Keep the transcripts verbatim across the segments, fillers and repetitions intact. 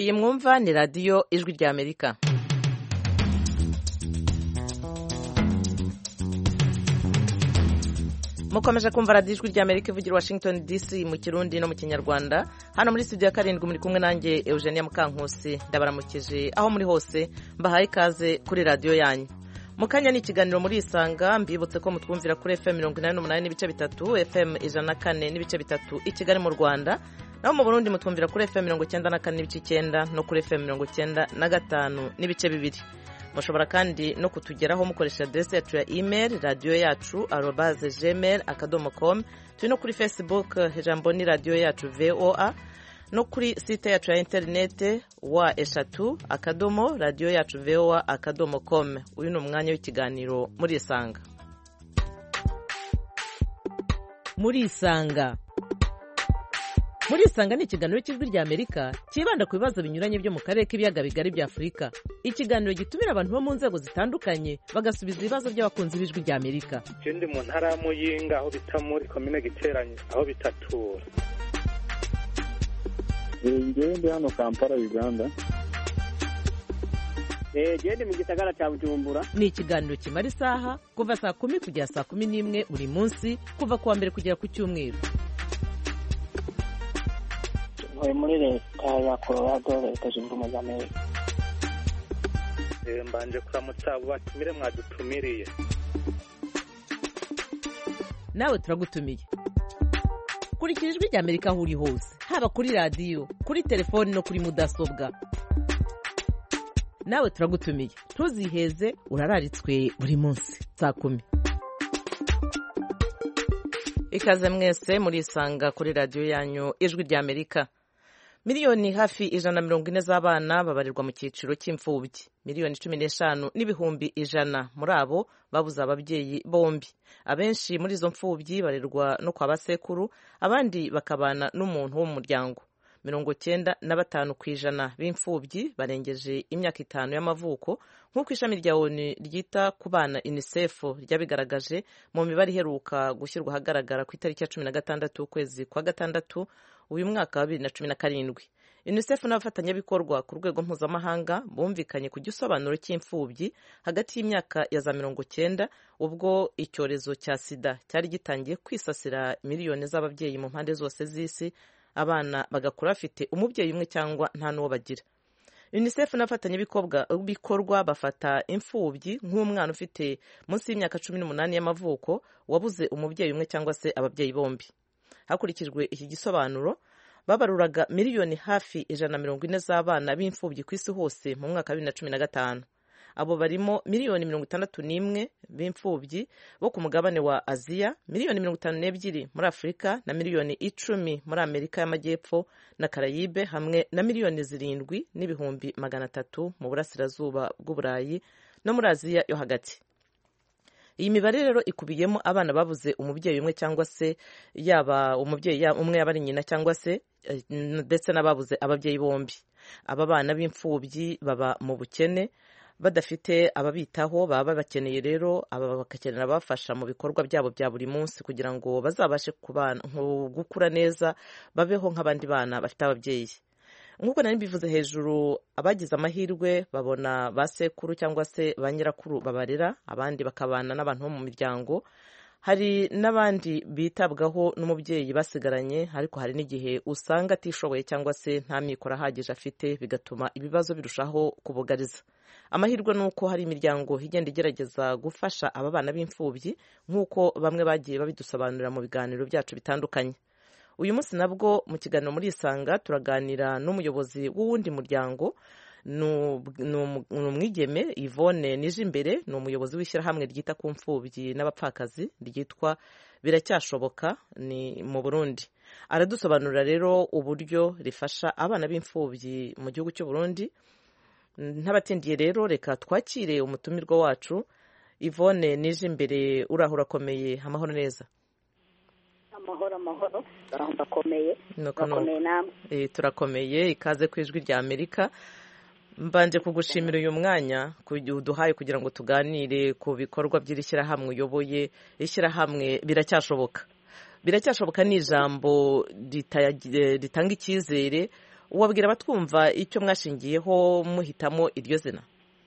iyi mwumva ni radiyo ijwi rya Amerika. mukomeje kumva radiyo ijwi rya Amerika ivugira Washington D C mu Kirundi no mu Kinyarwanda. Hano muri studio ya karindwi muri kumwe nanjye Eugenia Mukankusi, ndabaramukije aho muri hose, mbahaye ikaze kuri radiyo yanyu. Mukanya ni ikiganiro muri Isanga, mbibutse ko mutwumvira kuri F M mirongo inani n'umunani n'ibice bitatu, F M ijana na kane n'ibice bitatu i Kigali mu Rwanda, naho mu Burundi mutwumvira kuri F M mirongo icyenda na kane n'ibice icyenda no kuri F M mirongo icyenda na gatanu n'ibice bibiri. Mushobora kandi no kutugeraho mukoresha adresse yacu ya email radio yacu arobase gmail akadomo com, turi no kuri Facebook ijambo ni radio yacu V O A, no kuri site yacu ya internet wa eshatu akadomo radio yacu V O A akadomo com. Uyu ni umwanya w'ikiganiro muri Isanga. Muri Isanga Muri Isanga ni ikiganiro cy'ijwi rya Amerika kibanda ku bibazo binyuranye byo mu karere k'ibiyaga bigari bya Afurika. Ikiganiro gitumira abantu bo mu nzego zitandukanye bagasubiza ibibazo by'abakunzi b'ijwi rya Amerika. Ikindi mu ntara ya Muyinga aho bita muri komine Giteranye aho bitatura. Ngewe ndi hano Kampala Uganda. Eh gende mu gisagara cya Bujumbura. Ni ikiganiro kimara isaha kuva saa kumi kugera saa kumi n'imwe buri munsi, kuva kuwa mbere kugera ku cyumweru. Muri leta ya Colorado, leta zunze ubumwe za Amerika. Eh mbanje kuramutsa abo batumire mwadutumiriye. Nawe turagutumiye. Kurikira ijwi rya Amerika aho uri hose, haba kuri radio, kuri telefoni no kuri mudasobwa. Nawe turagutumiye, ntuziheze, urararitswe buri munsi saa kumi. Ikaze mwese muri Isanga kuri radio yanyu ijwi rya Amerika. Miliyoni hafi ijana na mirongo ine z'abana babarirwa mu cyiciro cy'imfubyi. Miliyoni cumi n'eshanu n'ibihumbi ijana muri abo babuze ababyeyi bombi. Abenshi muri izo mfubyi barerwa no kwa basekuru, abandi bakabana n'umuntu wo mu muryango. Mirongo cyenda na batanu ku ijana b'imfubyi barengeje imyaka itanu y'amavuko, nk'uko ishami rya O N U ryita ku bana UNICEF ryabigaragaje mu mibare iheruka gushyirwa ahagaragara ku itariki ya cumi na gatandatu ukwezi kwa gatandatu uyu mwaka wa bibiri na cumi na karindwi. UNICEF n'abafatanyabikorwa ku rwego mpuzamahanga bumvikanye ku gisobanuro cy'imfubyi hagati y'imyaka ya za mirongo cyenda, ubwo icyorezo cya sida cyari gitangiye kwisasira miliyoni z'ababyeyi mu mpande zose z'isi, abana bagakura bafite umubyeyi umwe cyangwa nta n'uwo bagira. UNICEF n'abafatanyabikorwa bafata imfubyi nk'umwana ufite munsi y'imyaka cumi n'umunani y'amavuko wabuze umubyeyi umwe cyangwa se ababyeyi bombi. Hakurikijwe iki gisobanuro, babaruraga miliyoni hafi ijana na mirongo ine z'abana b'imfubyi ku isi hose mu mwaka wa bibiri na cumi na gatanu. Abo barimo miliyoni mirongo itandatu n'imwe b'imfubyi bo ku mugabane wa Aziya, miliyoni mirongo itanu n'ebyiri muri Afurika na miliyoni icumi muri Amerika y'Amajyepfo na Karayibe, hamwe na miliyoni zirindwi n'ibihumbi magana atatu mu burasirazuba bw'Uburayi no muri Aziya yo hagati. Iyi mibare rero ikubiyemo abana babuze umubyeyi umwe cyangwa se yaba umubyeyi umwe yaba ari nyina cyangwa se ndetse n'ababuze ababyeyi bombi. Aba bana b'imfubyi baba mu bukene, badafite ababitaho, baba bakeneye rero aba bakakenera abafasha mu bikorwa byabo bya buri munsi kugira ngo bazabashe gukura neza, babeho nk'abandi bana bafite ababyeyi. Nk'uko nari mbivuze hejuru, abagize amahirwe babona ba sekuru cyangwa se ba nyirakuru babarera, abandi bakabana n'abantu bo mu miryango. Hari n'abandi bitabwaho n'umubyeyi basigaranye, ariko hari n'igihe usanga atishoboye cyangwa se nta mikoro ahagije afite, bigatuma ibibazo birushaho kubugariza. Amahirwe ni uko hari imiryango igenda igerageza gufasha aba bana b'imfubyi, nk'uko bamwe bagiye babidusobanurira mu biganiro byacu bitandukanye. Uyu munsi nabwo mu kiganiro muri Isanga turaganira n'umuyobozi w'uwundi muryango, ni umwigeme Yvonne Nijimbere, ni umuyobozi w'ishyirahamwe ryita ku mfubyi n'abapfakazi ryitwa Biracyashoboka ni mu Burundi. Aradusobanurira rero uburyo rifasha abana b'imfubyi mu gihugu cy'u Burundi. Ntabatindiye rero, reka twakire umutumirwa wacu Yvonne Nijimbere. Uraho urakomeye? Amahoro neza? Amahoro amahoro, ndakomeye. Ndakomeye namwe? Eh turakomeye. Ikaze ku ijwi rya Amerika. Mbanje kugushimira uyu mwanya uduhaye kugira ngo tuganire ku bikorwa by'ishyirahamwe uyoboye, ishyirahamwe Biracyashoboka. Biracyashoboka ni ijambo ritanga icyizere wabwira abatwumva icyo mwashingiyeho muhitamo iryo zina?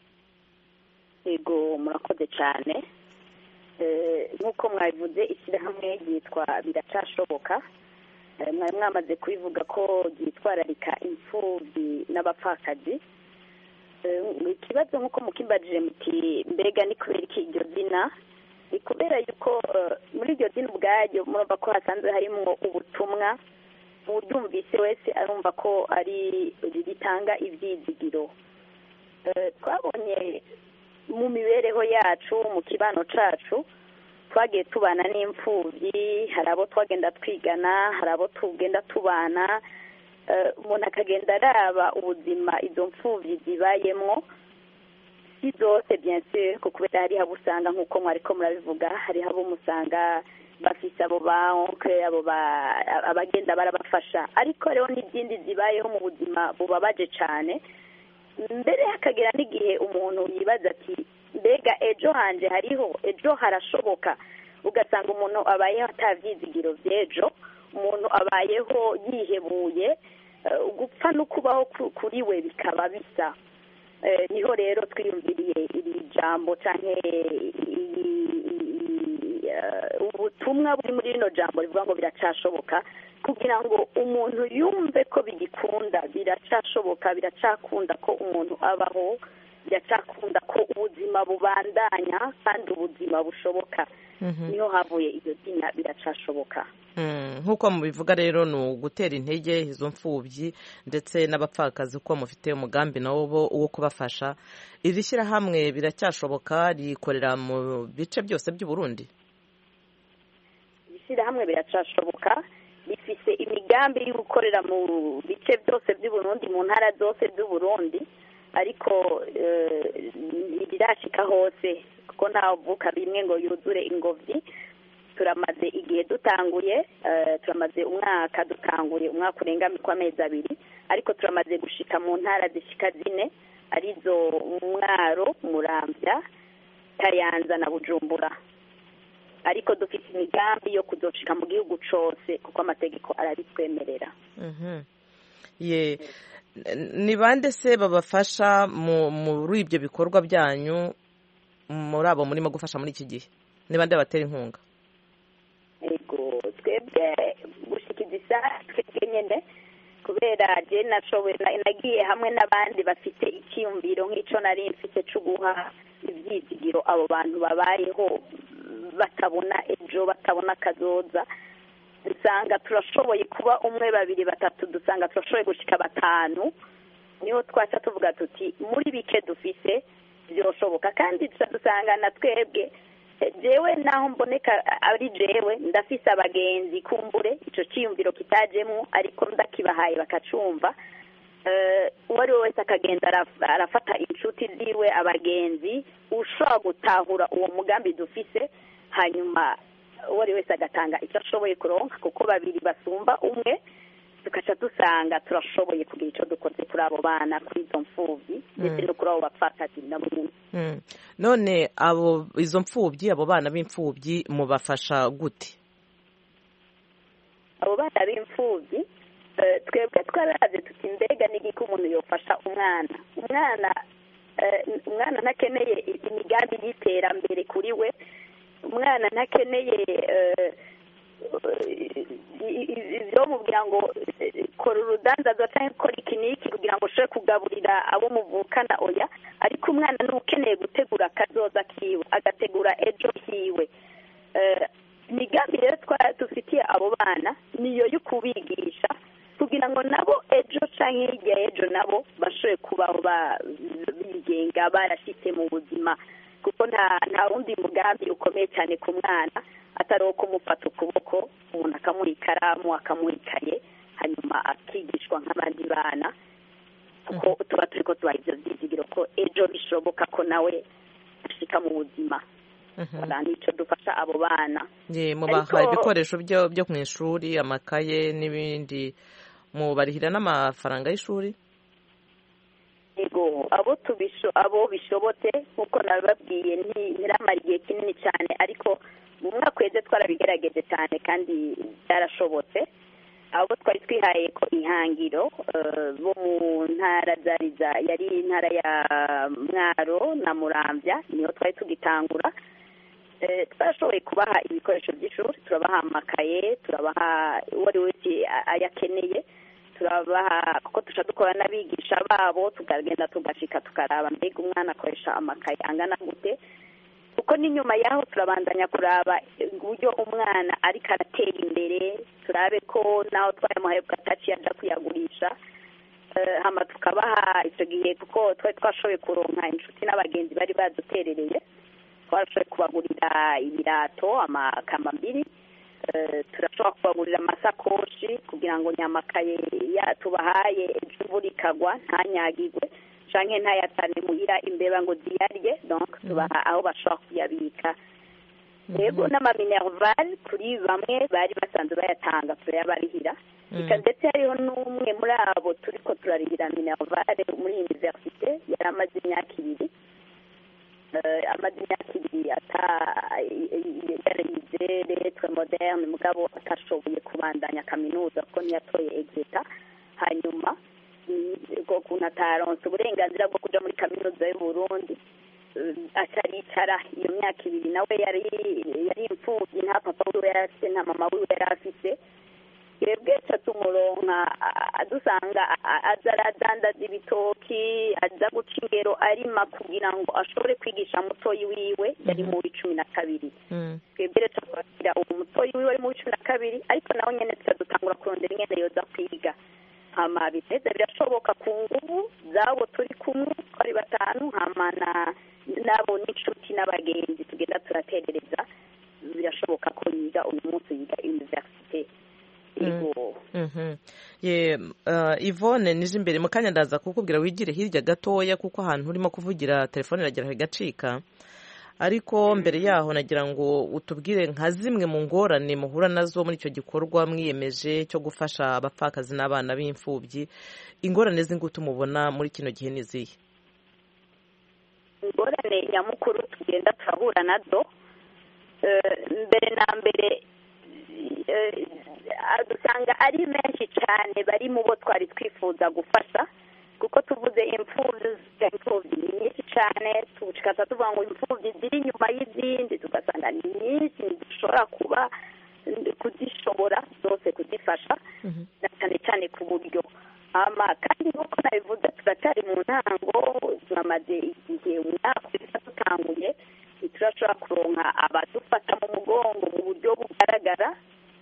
yego murakoze cyane. Nk'uko mwabivuze ishyirahamwe ryitwa biracashoboka, mwari mwamaze kubivuga ko ryitwararika imfubyi n'abapfakazi. Ikibazo nk'uko mukimbajije muti mbega ni kubera iki iryo zina, ni kubera yuko muri iryo zina ubwaryo murumva ko hasanzwe harimo ubutumwa, uryumvise wese arumva ko ari ritanga ibyizigiro. Twabonye mu mibereho yacu mu kibano cacu twagiye tubana n'imfubyi, hari abo twagenda twigana, hari abo tugenda tubana, umuntu akagenda araba ubuzima izo mfubyi zibayemwo. Si zose bien sûr kuko hari abo usanga nk'uko mwariko murabivuga, hari abo musanga bafise abo ba oncle, abo abagenda barabafasha, ariko rero n'izindi zibayeho mu buzima bubabaje cyane. Mbere hakagera n'igihe umuntu yibaza ati mbega ejo hanje hariho, ejo harashoboka. Ugasanga umuntu abayeho atavyizigiro vy'ejo, umuntu abayeho yihebuye, gupfa no kubaho kuri we bikaba bisa. Niho rero twiyumviriye iri jambo canke ubutumwa buri muri rino jambo rivuga ngo biracashoboka, kugira ngo umuntu yumve ko bigikunda, biracashoboka, biracakunda ko umuntu abaho, biracakunda ko ubuzima bubandanya kandi ubuzima bushoboka. Niho havuye iryo zina biracashoboka. Nk'uko mubivuga rero ni ugutera intege izo mfubyi ndetse n'abapfakazi ko mufite umugambi nawo wo kubafasha. Iri shyirahamwe biracyashoboka rikorera mu bice byose by'u Burundi? Ishyirahamwe biracashoboka rifise imigambi yo gukorera mu bice byose by'u Burundi, mu ntara zose z'u Burundi, ariko rirashika hose kuko ntavuka bimwe ngo yuzure ingobyi. Turamaze igihe dutanguye, turamaze umwaka dutanguye, umwaka urenga amezi abiri, ariko turamaze gushika mu ntara zishika zine, arizo Mwaro, Muramvya, Kayanza na Bujumbura. Ariko dufite imigambi yo kuzoshika mu gihugu cose kuko amategeko arabitwemerera. Ye ni bande se babafasha muri ibyo bikorwa byanyu, muri abo murimo gufasha muri iki gihe? Ni bande batera inkunga? Ego twebwe gushikiza twebwe nyene, kubera je nashoboye nagiye hamwe n'abandi bafite icyumviro nk'ico nari mfite cyo guha ibyizigiro abo bantu babayeho batabona ejo, batabona kazoza. Dusanga turashoboye kuba umwe babiri batatu, dusanga turashoboye gushika batanu. Niho twaca tuvuga tuti muri bike dufise byoshoboka, kandi dusanga na twebwe jewe naho mboneka ari jewe ndafise abagenzi kumbure ico cyiyumviro kitajemo, ariko ndakibahaye bakacumva. Uwari wese akagenda arafata inshuti ziwe, abagenzi, ushobora gutahura uwo mugambi dufise, hanyuma uwari wese agatanga icyo ashoboye kuronka, kuko babiri basumba umwe, tukaca dusanga turashoboye kugira icyo dukoze kuri abo bana, kuri izo mfubyi ndetse no kuri abo bapfakazi nabo nyine. None abo izo mfubyi, abo bana b'imfubyi mubafasha gute? Abo bana b'imfubyi twebwe twaraze tuti mbega n'igiki umuntu yofasha umwana. Umwana umwana ntakeneye imigambi y'iterambere kuri we, umwana ntakeneye ibyo mubwira ngo kora urudandazo cyangwa kora ikiniki kugira ngo ushobore kugaburira abo muvukana, oya. Ariko umwana ni ukeneye gutegura akazoza kiwe, agategura ejo hiwe. Imigambi rero twari dufitiye abo bana niyo yo kubigisha kugira ngo nabo ejo cyangwa hirya y'ejo nabo bashobore kubaho bigenga, barashitse mu buzima, kuko nta nta wundi mugambi ukomeye cyane ku mwana atari uwo kumufata ukuboko, umuntu akamuha ikaramu, akamuha ikaye, hanyuma akigishwa nk'abandi bana, kuko tuba turi ko tubaha ibyo byizigiro ko ejo bishoboka ko nawe ashika mu buzima. Nicyo dufasha abo bana. Mubaha ibikoresho byo mu ishuri, amakaye n'ibindi, mubarihira n'amafaranga y'ishuri? Ego abo tubisho abo bishobotse nkuko nababwiye ntiramara igihe kinini cyane, ariko mu mwaka weze twarabigerageje cyane kandi byarashobotse. abo twari twihaye ko ihangiro bo mu ntara zariza yari intara ya Mwaro na Muramvya niho twari tugitangura twashoboye kubaha ibikoresho by'ishuri turabaha amakaye turabaha uwari wese ayakeneye turabaha kuko tuca dukora n'abigisha babo tukagenda tugashika tukaraba mbega umwana akoresha amakaye angana gute kuko n'inyuma yaho turabandanya kuraba uburyo umwana ariko aratera imbere turabe ko naho twayamuhaye bwataci yaja kuyagurisha hama tukabaha icyo gihe kuko twari twashoboye kuronka inshuti n'abagenzi bari baduterereye twashoboye kubagurira ibirato amakambambiri turashobora kubagurira amasakoshi kugira ngo nyamakaye tubahaye ejo imvura ikagwa ntanyagirwe canke ntayatane muhira imbeba ngo ziyarye donc tubaha aho bashobora kuyabika yego n'amaminerval kuri bamwe bari basanzwe bayatanga turayabarihira ika ndetse hariho n'umwe muri abo turiko turarihira minerval muri universite yari amaze imyaka ibiri amaze imyaka ibiri yarize lettre moderne mugabo atashoboye kubandanya kaminuza kuko ntiyatoye exeta hanyuma ubwo kuntu ataronse uburenganzira bwo kuja muri kaminuza y'u Burundi acaricara iyo myaka ibiri nawe yari yari imfuvyi nta papa wiwe yari afise nta mama wiwe yari afise twebwe ca tumuronka adusanga aza aradandaza ibitoki aza guca ingero arima kugira ngo ashobore kwigisha mutoyi wiwe yari mu w'icumi na kabiri twebwe rero twakira uwo mutoyi wiwe ari mu w'icumi na kabiri ariko nawe nyene tukadutangura kurondera ingene yoza kwiga hama biteza birashoboka ku nguvu zabo turi kumwe twari batanu hama nabo n'inshuti n'abagenzi tugenda turaterereza birashoboka ko yiga uyu munsi yiga universite Yvonne nije imbere mu kanya ndaza kukubwira wigire hirya gatoya kuko ahantu urimo kuvugira telefone iragera igacika ariko mbere yaho nagira ngo utubwire nka zimwe mu ngorane muhura nazo muri icyo gikorwa mwiyemeje cyo gufasha abapfakazi n'abana b'imfubyi ingorane z'ingutu mubona muri kino gihe n'izihe ingorane nyamukuru tugenda turahura nazo mbere na mbere dusanga ari menshi cyane bari mu bo twari twifuza gufasha kuko tuvuze imfubyi imfubyi ni nyinshi cyane tukaza tuvuga ngo imfubyi ziri inyuma y'izindi tugasanga ni nyinshi dushobora kuba kuzishobora zose kuzifasha na cyane cyane ku buryo kandi nk'uko nabivuze turacyari mu ntango turamaze igihe umwaka wese dutanguye turashobora kuronka abadufata mu mugongo mu buryo bugaragara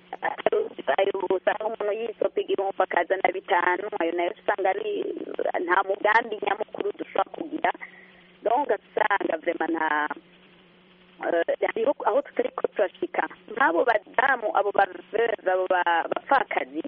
usanga umuntu yisopa igihumbi akazana bitanu ayo nayo usanga ari nta mugambi nyamukuru dushobora kugira donc usanga vrema nta hariho aho tutari ko turashika nk'abo badamu abo baveve abo bapfakazi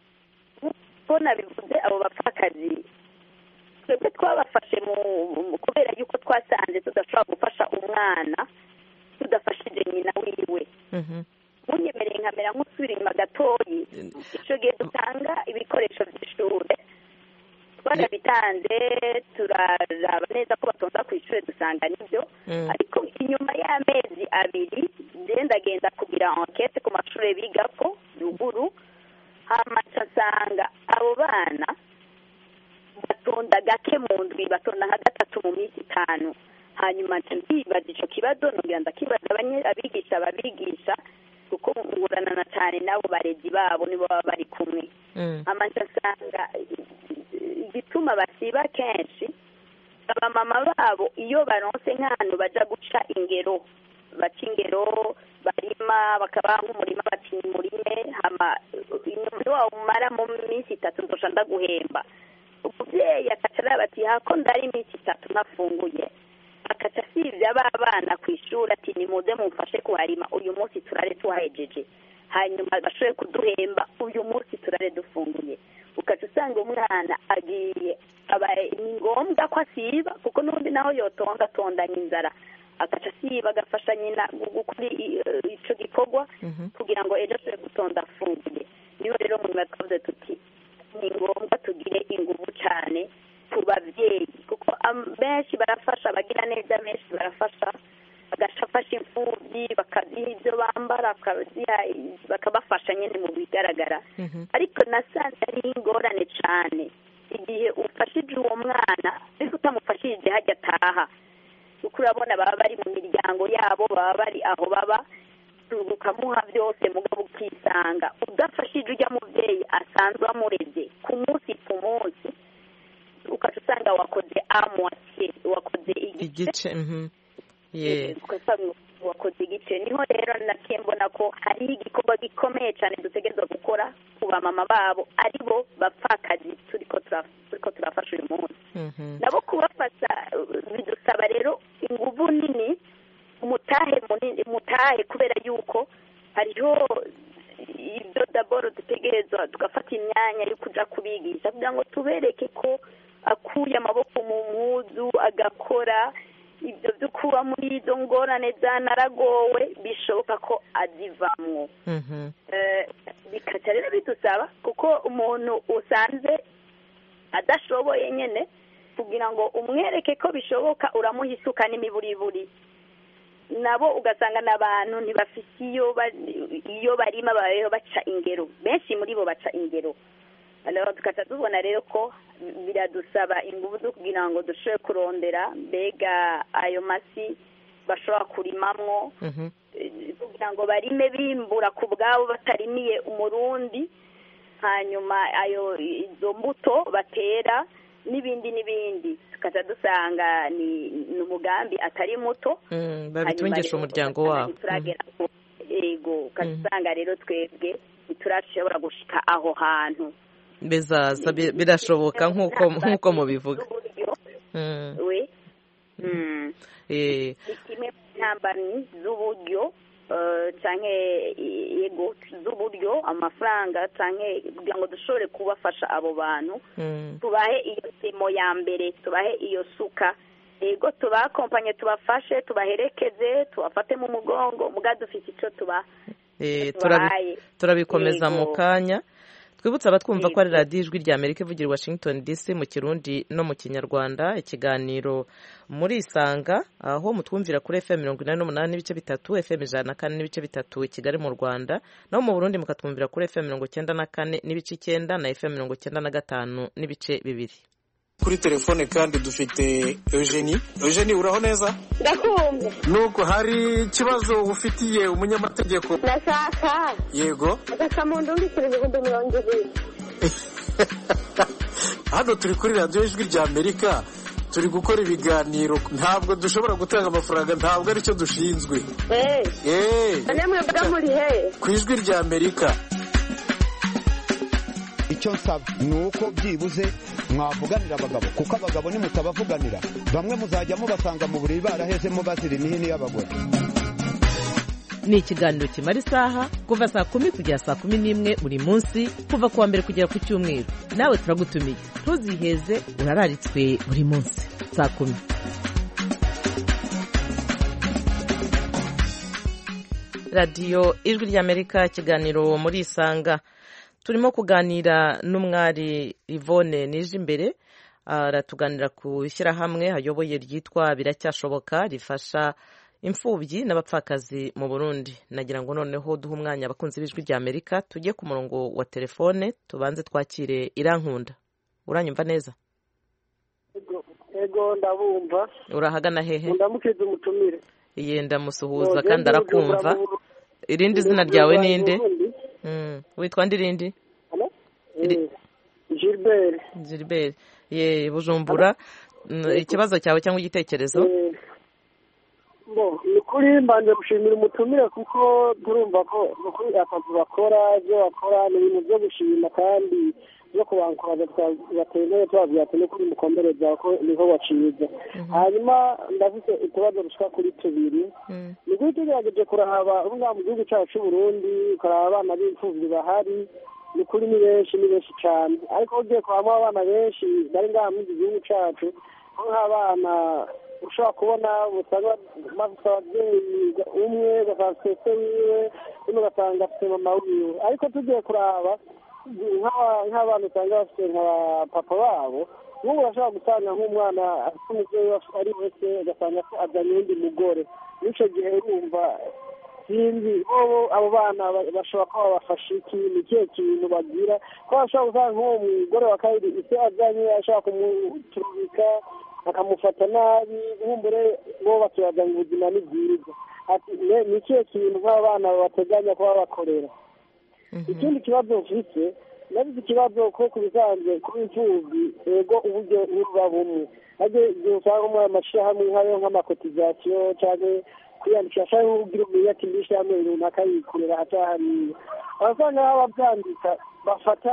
ko nabivuze abo bapfakazi twebwe twabafashe mu kubera yuko twasanze tudashobora gufasha umwana tudafashije nyina wiwe munyemereye nkamera nk'usubira inyuma gatoyi icyo gihe dutanga ibikoresho by'ishuri twarabitanze turaraba neza ko batonda ku ishuri dusanga nibyo ariko inyuma y'amezi abiri ndagenda kugira enquete ku mashuri bigako ruguru hama nsanga abo bana batonda gake mu ndwi batonda nka gatatu mu minsi itanu hanyuma ndibaza icyo kibazo nongera ndakibaza abigisha babigisha kuko ngurana cyane nabo barezi babo nibo baba bari kumwe amanza asanga igituma basiba kenshi abamama babo iyo baronse nk'ahantu baja guca ingero baca ingero barima bakaba nk'umurima bati murime hama inyuma wabo umara mu minsi itatu ndosha ndaguhemba umuvyeyi akaca araba ati hako ndari iminsi itatu nafunguye akaca asivya ba bana ku ishuri ati nimuze mumfashe kuharima uyu munsi turare tuhahejeje hanyuma bashoboye kuduhemba uyu munsi turare dufunguye ukaca usanga umwana agiye ni ngombwa ko asiba kuko n'ubundi naho yotonda atondanya inzara agaca asiba agafasha nyina gukora ico gikorwa kugira ngo ejo ashobore gutonda afunguye niyo rero mu nyuma twavuze tuti ni ngombwa tugire inguvu cyane ku babyeyi kuko benshi barafasha bagira neza benshi barafasha bagafasha imfubyi bakaziha ibyo bambara bakabafasha nyine mu bigaragara ariko nasanze ari ingorane cyane igihe ufashije uwo mwana ariko utamufashije hajya ataha kuko urabona baba bari mu miryango yabo baba bari aho baba ukamuha byose mugabo ukisanga udafashije ujya mubyeyi asanzwe amureze ku munsi ku munsi ukaca usanga wakoze amwake wakoze igice wakoze igice niho rero nake mbona ko hari igikorwa gikomeye cyane dutegerezwa gukora ku bamama babo ari bo bapfakazi turiko turiko turafasha uyu munsi nabo kubafasha bidusaba rero inguvu nini umutahe munini umutahe kubera yuko hariho ibyo daboro dutegerezwa tugafata imyanya yo kuja kubigisha kugira ngo tubereke ko akuye amaboko mu mpuzu agakora ibyo byo kuba muri izo ngorane zanaragowe bishoboka ko azivamwo bikaca rero bidusaba kuko umuntu usanze adashoboye nyine kugira ngo umwereke ko bishoboka uramuha isuka n'imiburiburi nabo ugasanga n'abantu ntibafite iyo barima babayeho baca ingero benshi muri bo baca ingero tukaca tubona rero ko biradusaba ingufu zo kugira ngo dushobore kurondera mbega ayo masi bashobora kurimamwo kugira ngo barime bimbura ku bwabo batarimiye umurundi hanyuma ayo izo mbuto batera n'ibindi n'ibindi tukaca dusanga ni umugambi atari muto babitungisha umuryango wabo yego ukaca usanga rero twebwe ntiturashobora gushika aho hantu bizaza birashoboka nk'uko nk'uko mubivuga we ni kimwe mu ntambamyi z'uburyo cyangwa yego z'uburyo amafaranga cyangwa kugira ngo dushobore kubafasha abo bantu tubahe iyo semo ya mbere tubahe iyo suka yego tubakompanye tubafashe tubaherekeze tubafate mu mugongo muga dufite icyo tuba turabikomeza mu kanya twibutse abatwumva ko ari radiyo ijwi rya Amerika ivugira Washington D C mu kirundi no mu kinyarwanda ikiganiro muri isanga aho mutwumvira kuri F M mirongo inani n'umunani n'ibice bitatu F M ijana na kane n'ibice bitatu i Kigali mu Rwanda naho mu Burundi mukatwumvira kuri F M mirongo icyenda na kane n'ibice icyenda na F M mirongo icyenda na gatanu n'ibice bibiri. Kuri telefone kandi dufite Eugenie. Eugenie uraho neza? Ndakumva. Nuko hari ikibazo ufitiye umunyamategeko? Ndashaka. Yego. Agasamundu mbikira ibihumbi mirongo ibiri. Hano turi kuri radiyo ijwi rya Amerika turi gukora ibiganiro ntabwo dushobora gutanga amafaranga ntabwo aricyo dushinzwe. Eh. Eh. Namwe bwa muri he? Ku ijwi rya Amerika. Icyo nsaba ni uko byibuze mwavuganira abagabo kuko abagabo nimutabavuganira bamwe muzajya mubasanga mu buriri barahezemo bazira imihini y'abagore. Ni ikiganiro kimara isaha kuva saa kumi kugera saa kumi n'imwe buri munsi kuva kuwa mbere kugera ku cyumweru nawe turagutumiye ntuziheze urararitswe buri munsi saa kumi. radiyo ijwi ry'Amerika ikiganiro muri isanga turimo kuganira n'umwari Yvonne Nijimbere aratuganira ku ishyirahamwe ayoboye ryitwa Biracyashoboka rifasha imfubyi n'abapfakazi mu Burundi. Nagira ngo noneho duhe umwanya abakunzi b'ijwi rya Amerika tujye ku murongo wa telefone tubanze twakire Irankunda. Uranyumva neza? Ego ndabumva. Urahagana hehe? Ndamukiza umutumire. Yenda musuhuza kandi arakumva. Irindi zina ryawe ninde? Mm. Witwa ndirindi? Eh. Gilbert. Gilbert. Ye Bujumbura. Ikibazo cyawe cyangwa igitekerezo? Eh. Bo, nukuri mbanje gushimira umutumire kuko turumva ko nukuri akazi bakora byo bakora ni ibintu byo gushima kandi byo kubankora bateye twabya tene kuri mukombereza ko niho waciza. Hanyuma ndafite ikibazo rushaka kuri tubiri. Ni gute tugerageje kurahaba ubwa mu gihugu cyacu cy'u Burundi kuraba abana b'imfuvyi bahari ni kuri ni benshi ni benshi cyane ariko ugiye kwama abana benshi bari ngaha mu gihugu cyacu nk'abana ushobora kubona usanga bafite ababyeyi umwe bafite sese wiwe undi ugasanga afite mama wiwe ariko tugiye kuraba nk'abana usanga bafite nka papa babo n'ubu urashobora gusanga nk'umwana afite umubyeyi ari wese ugasanga ko azanye undi mugore n'icyo gihe urumva sinzi bo abo bana bashobora kuba babafasha iki ni ikihe kintu bagira ko bashobora gusanga nk'uwo mugore wa kabiri ise azanye ashobora kumuturubika akamufata nabi nkumbure bo bakibaza ngo ubuzima ni bwiza ati ni ikihe kintu nk'abana bateganya kuba bakorera. Ikindi kibazo mfise nabize ikibazo ko ku bisanzwe ku imfubyi ego uburyo buba bumwe aje igihe usanga mu amashyirahamwe nk'ayo nk'amakotizasiyo cyangwa kwiyandikisha cyangwa kugira umenye ati ndishyirahamwe runaka yikorera atahariye abasanga ababyandika bafata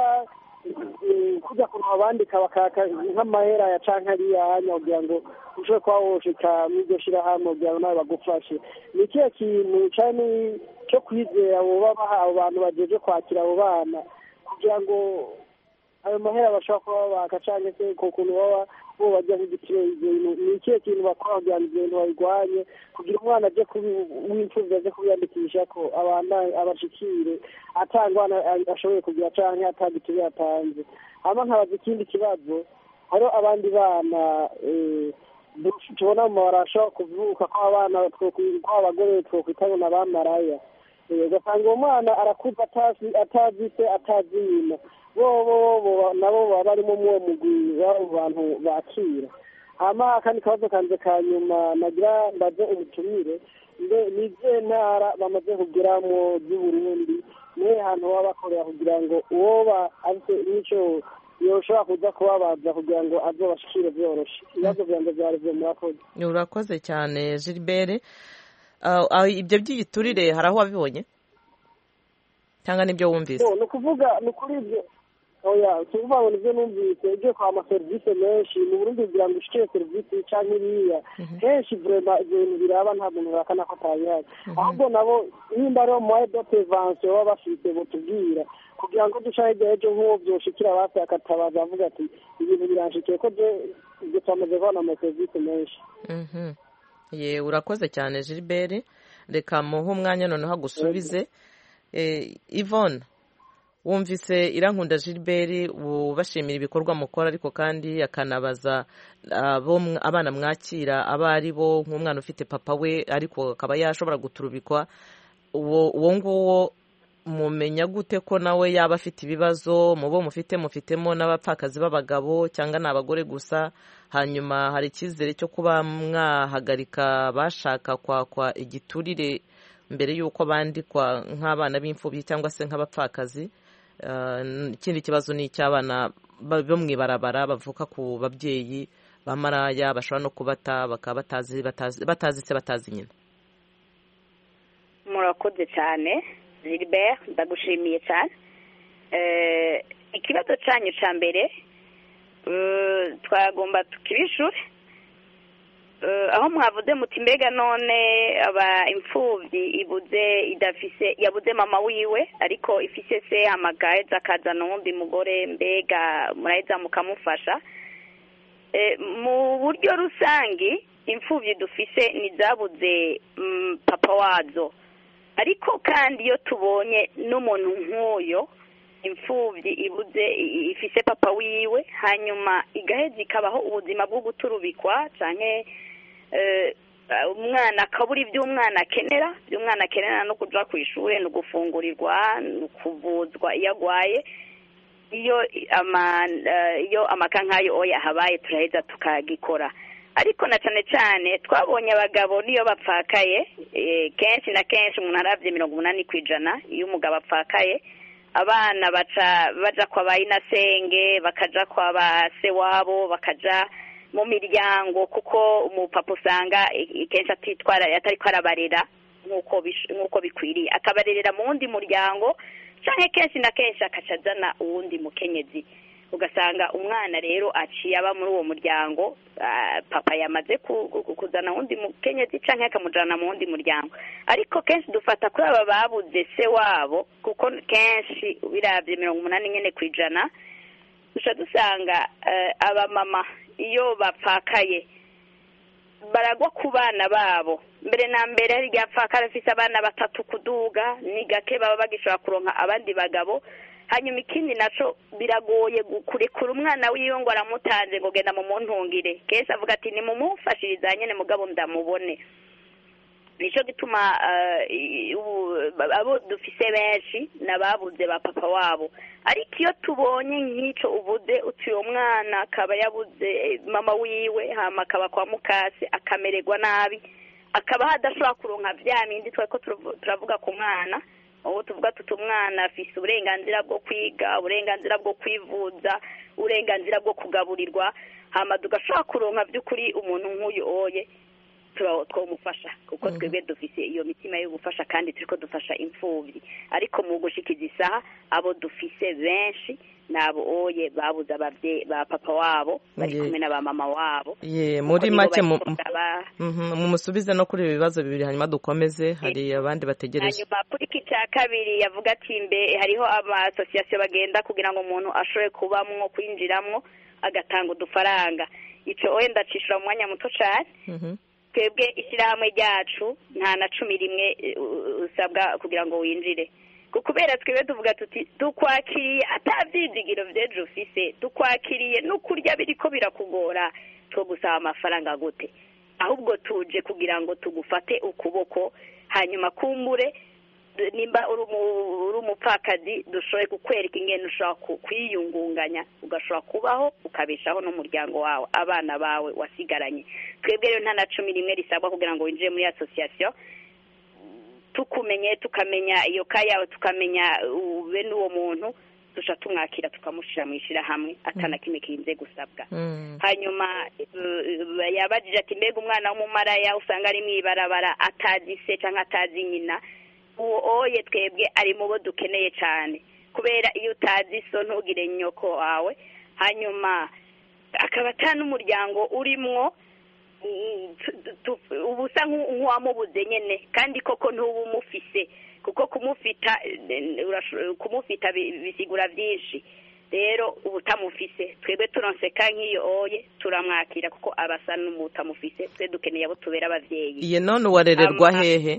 kujya kuntu babandika bakaka nk'amahera ya canke ariya hanya kugira ngo ushobore kuba woshika mw'iryo shyirahamwe kugira ngo nawe bagufashe. Ni ikihe kintu cyane cyo kwizera abo babaha abo bantu bajeje kwakira abo bana kugira ngo ayo mahera bashobora kuba babaka canke se ku kuntu baba bo bajya nk'igiciro ni ikihe kintu bakora kugira ngo ibintu babirwanye kugira umwana aje w'imfuvyi aje kubiyandikisha ko abana abashikire atangwana ashoboye kugira canke atagituri yatanze. Hama nkabaza ikindi kibazo hariho abandi bana tubona mu barashobora kuvuka ko abana ko abagore twokwita na bamaraya ugasanga uwo mwana arakuza atazi atazi se atazi nyina bo bo nabo baba barimo mw'uwo mugwi w'abo bantu bakira. Hama akandi kabazo kanje ka nyuma nagira mbaze umutumire mbe nize ntara bamaze kugiramwo z'Uburundi nihe hantu baba bakorera kugira ngo uwoba afite n'icyo yoshobora kuza kubabaza kugira ngo azobashikire vyoroshe. Ibibazo vyanje vyari vyo murakoze. Urakoze cyane Gilbert. Ibyo by'igiturire hari aho wabibonye cyangwa nibyo wumvise? Ni ukuvuga ni ukuri ibyo oya tuvuga ngo nibyo numvise ugiye kwa amaserivisi menshi mu Burundi kugira ngo ushikire serivisi cyangwa iriya kenshi vrema ibintu biraba nta muntu bakana ko atayihari ahubwo nabo nimba ari moyen de prévention baba bafite botubwira kugira ngo dushahide ejo nk'uwo byoshikira basi akatabaza avuga ati ibintu biranshikiye ko ibyo twamaze kubona amaserivisi menshi. Ye urakoze cyane Gilbert, reka muhe umwanya noneho agusubize. Yvonne, wumvise Irankunda Gilbert ubashimira ibikorwa mukora ariko kandi akanabaza abana mwakira aba ari bo nk'umwana ufite papa we ariko akaba yashobora guturubikwa uwo nguwo mumenya gute ko nawe yaba afite ibibazo mu bo mufite mufitemo n'abapfakazi b'abagabo cyangwa n'abagore gusa? Hanyuma hari icyizere cyo kuba mwahagarika bashaka kwakwa igiturire mbere y'uko bandikwa nk'abana b'imfubyi cyangwa se nk'abapfakazi? Ikindi kibazo ni icy'abana bo mw'ibarabara bavuka ku babyeyi bamaraya bashobora no kubata bakaba batazi batazi se batazi nyina. Murakoze cyane Gilbert, ndagushimiye cyane. Ikibazo cyanyu cya mbere twagomba tukibishure aho mwavuze muti mbega none aba imfubyi ibuze idafise yabuze mama wiwe ariko ifise se amagaye zakazana uwundi mugore mbega muraheza mukamufasha. Mu buryo rusangi imfubyi dufise nizabuze papa wazo ariko kandi iyo tubonye n'umuntu nk'uyo imfubyi ibuze ifise papa wiwe hanyuma igaheza ikabaho ubuzima bwo guturubikwa canke umwana akabura ibyo umwana akenera ibyo umwana akenera no kuja ku ishure no gufungurirwa no kuvuzwa iyo agwaye iyo ama iyo amakankayo oya habaye turaheza tukagikora. Ariko na cyane cyane twabonye abagabo niyo bapfakaye kenshi na kenshi umuntu aravye mirongo umunani kwijana iyo umugabo apfakaye abana baca baja kwa bayinasenge bakaja kwa base wabo bakaja mu miryango kuko umupapa usanga kenshi atitwara atari kwarabarera nkuko nkuko bikwiriye akabarerera mu wundi muryango canke kenshi na kenshi akacazana uwundi mukenyezi ugasanga umwana rero aciye aba muri uwo muryango papa yamaze kuzana uwundi mukenyezi canke akamujana mu wundi muryango. Ariko kenshi dufata kuri aba babuze se wabo kuko kenshi biravye mirongo umunani nyene kwijana duca dusanga aba mama iyo bapfakaye baragwa ku bana babo mbere na mbere hari ryapfakara afise abana batatu kuduga ni gake baba bagishobora kuronka abandi bagabo. Hanyuma ikindi naco biragoye kurekura umwana wiwe ngo aramutanze ngo genda mu muntungire kenshi avuga ati ni mumufashiriza nyene mugabo ndamubone. nicyo gituma abo dufise benshi n'ababuze ba papa wabo. Ariko iyo tubonye nk'icyo ubuze utuye umwana akaba yabuze mama wiwe hama akaba kwa mukase akamererwa nabi akaba hadashobora kuronka bya bindi twako turavuga ku mwana, ubu tuvuga tuti umwana afise uburenganzira bwo kwiga, uburenganzira bwo kwivuza, uburenganzira bwo kugaburirwa, hama tugashobora kuronka by'ukuri umuntu nk'uyu oye twamufasha kuko twebwe dufise iyo mitima yo gufasha kandi turiko dufasha imfuvyi. Ariko mu gushikiza isaha abo dufise benshi nabo oye babuze abavye ba papa wabo bari kumwe na ba mama wabo. Ye muri make mu musubize no kuri ibibazo bibiri hanyuma dukomeze, hari abandi bategereje. Hanyuma kuri kica kabiri yavuga ati mbe hariho ama association bagenda kugira ngo umuntu ashobore kubamwo kwinjiramwo agatanga udufaranga. Ico oye ndacishura mu mwanya muto cyane. Mhm. Twebwe ishyirahamwe ryacu nta na cumi rimwe usabwa kugira ngo winjire, kubera twebwe tuvuga tuti tukwakiriye atabyizigiro by'ejo ufise, tukwakiriye no kurya biriko birakugora two gusaba amafaranga gute, ahubwo tuje kugira ngo tugufate ukuboko hanyuma kumbure nimba uri umupfakazi dushoboye kukwereka ingene ushobora kwiyungunganya ugashobora kubaho ukabeshaho n'umuryango wawe abana bawe wasigaranye. Twebwe rero nta na cumi rimwe risabwa kugira ngo winjire muri association, tukumenye tukamenya iyo kaya tukamenya bene uwo muntu dusha tumwakira tukamushira mu ishirahamwe atana kimwe kinze gusabwa. Mm. Hanyuma yabajije ati mbega umwana w'umumaraya usanga ari mwibarabara atazi se canke atazi nyina, uwo oye twebwe ari mu bo dukeneye cyane kubera iyo utazi so ntugire nyoko wawe, hanyuma akaba atana umuryango urimwo ubusa nk'uwamubuze nyene kandi koko ntubu umufise kuko kumufita kumufita bisigura byinshi. Rero ubutamufise twebwe turonseka nk'iyo oye turamwakira kuko abasa n'umutamufise twe dukeneye abo tubera abavyeyi. Iye none warererwa hehe?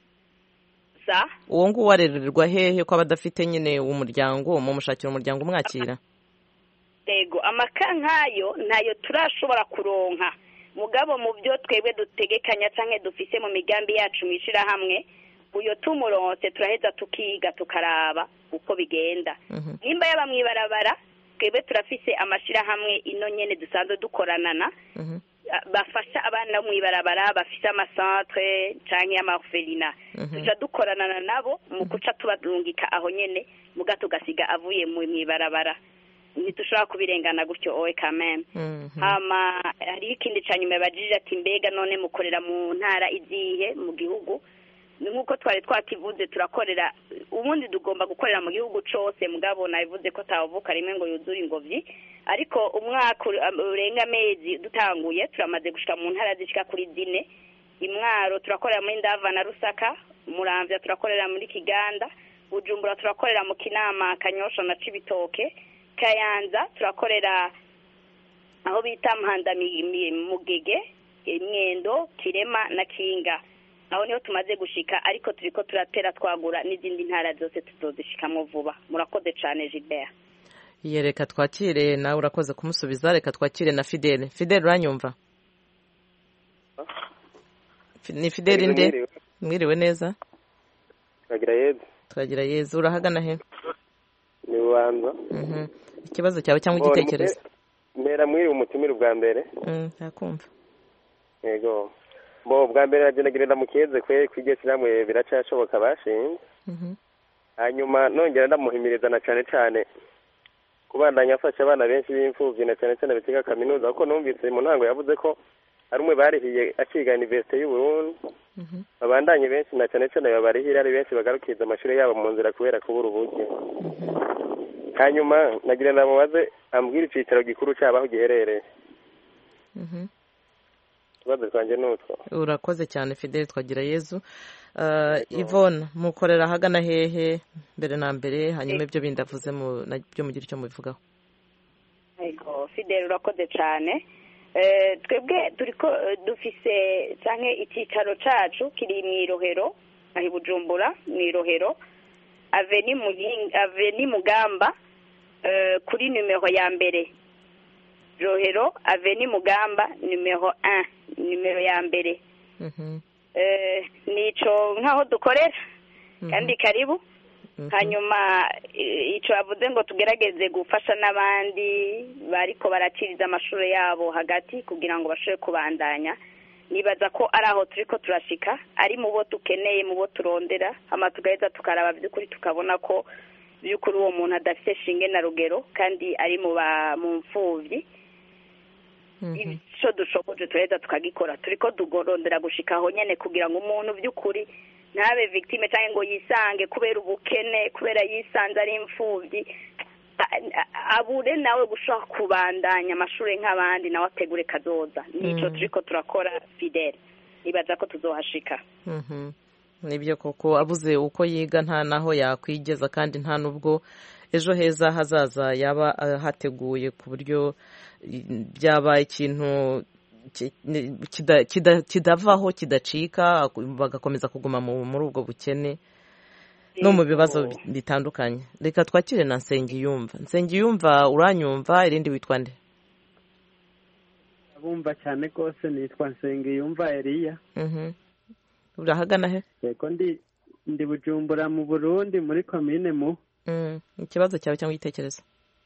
Uwo nguwo warererwa hehe ko abadafite nyine umuryango mu mushakira umuryango umwakira? Ego amaka nkayo nayo turashobora kuronka mugabo mu byo twebwe dutegekanya canke dufise mu migambi yacu mwishira hamwe uyo tumuronse turaheza tukiga tukaraba uko bigenda. Mm-hmm. Nimba yaba mwibarabara twebwe turafise amashira hamwe ino nyene dusanzwe dukoranana. Mm-hmm. Bafasha abana mwibarabara bafise amasantre canke amaorphelina. Mm-hmm. Tuja dukoranana nabo mu kuca tubadungika aho nyene muga tugasiga avuye mu mwibarabara. Nitushobora kubirengana gutyo owe kameme. Mm-hmm. Hama hari ikindi cyanyuma bajije ati mbega none mukorera mu ntara izihe mu gihugu? Nuko twari twativuze turakorera ubundi dugomba gukorera mu gihugu cose mugabo nabivuze ko tavuka rimwe ngo yuzura ingobyi, ariko umwaka urenga amezi dutanguye turamaze gushika mu ntara zishika kuri zine. Imwaro turakorera muri Ndava na Rusaka, Muramvya turakorera muri Kiganda, Bujumbura turakorera mu Kinama, Kanyosha na Cibitoke, Kayanza turakorera aho bita Mpanda Mugege, Mwendo, Kirema na Kinga. Aho niho tumaze gushika ariko turiko turatera twagura n'izindi ntara zose tuzozishikamwo vuba. Murakoze cyane Gilbert. Iye reka twakire nawe urakoze kumusubiza, reka twakire na Fidele. Fidele uranyumva? Ni Fidele nde? Mwiriwe neza? Twagira Yezu. Twagira Yezu urahagana he? Ni Bubanza. Mhm. Ikibazo cyawe cyangwa igitekerezo? Mbera mwiri umutumire bwa mbere. Mhm, nakumva. Yego. Bo bwa mbere nagendagerera mu keze kwe kwigese namwe biracashoboka bashinze. Mhm. Hanyuma nongera ndamuhimiriza na cyane cyane kubandanya afasha abana benshi b'imfuvyi na cyane cyane bitika kaminuza kuko numvise mu ntango yavuze ko ari umwe barihiye akiga University y'u Burundi. Mhm. Babandanye benshi na cyane cyane babarihira ari benshi bagarukiza amashuri yabo mu nzira kubera kubura ubuke. Mhm. Hanyuma nagira namubaze ambwira icicaro gikuru cyabaho giherereye. Mhm. Kibazo kwanje nutwo. Urakoze cyane Fidele Twagira Yezu. Uh, Yvonne mukorera hagana hehe mbere na mbere hanyuma ibyo bindavuze mu nabyo mugira icyo mubivugaho? Ego Fidele urakoze cyane. Eh twebwe turiko dufise canke icicaro cacu kiri mwirohero ahi Bujumbura mwirohero Aveni Muyinga Aveni Mugamba eh kuri numero ya mbere. Rohero Aveni Mugamba numero un numero ya mbere. Mhm. nico nk'aho dukorera kandi karibu hanyuma icyo bavuze ngo tugerageze gufasha n'abandi bariko barakiriza amashuri yabo hagati kugira ngo bashobore kubandanya nibaza ko ari aho turi ko turashika ari mu bo dukeneye mu bo turondera hama tugaheza tukaraba by'ukuri tukabona ko by'ukuri uwo muntu adafite shinge na rugero kandi ari mu mu mfubyi icyo dushoboje turaheza tukagikora turi ko tugorondera gushika aho nyine kugira ngo umuntu by'ukuri ntabe victime cyangwa ngo yisange kubera ubukene kubera yisanze ari imfubyi abure nawe gushaka kubandanya amashuri nk'abandi nawe ategure kazoza nicyo turi ko turakora Fidele nibaza ko tuzohashika nibyo koko abuze uko yiga nta naho yakwigeza kandi nta n'ubwo ejo heza hazaza yaba hateguye ku buryo byaba ikintu kidavaho kidacika bagakomeza kuguma muri ubwo bukene no mu bibazo bitandukanye reka twakire na Nsengiyumva Nsengiyumva uranyumva irindi witwa nde abumva cyane rwose nitwa Nsengiyumva Eliya urahagana he yego ndi ndi Bujumbura mu Burundi muri komine mu ikibazo cyawe cyangwa igitekerezo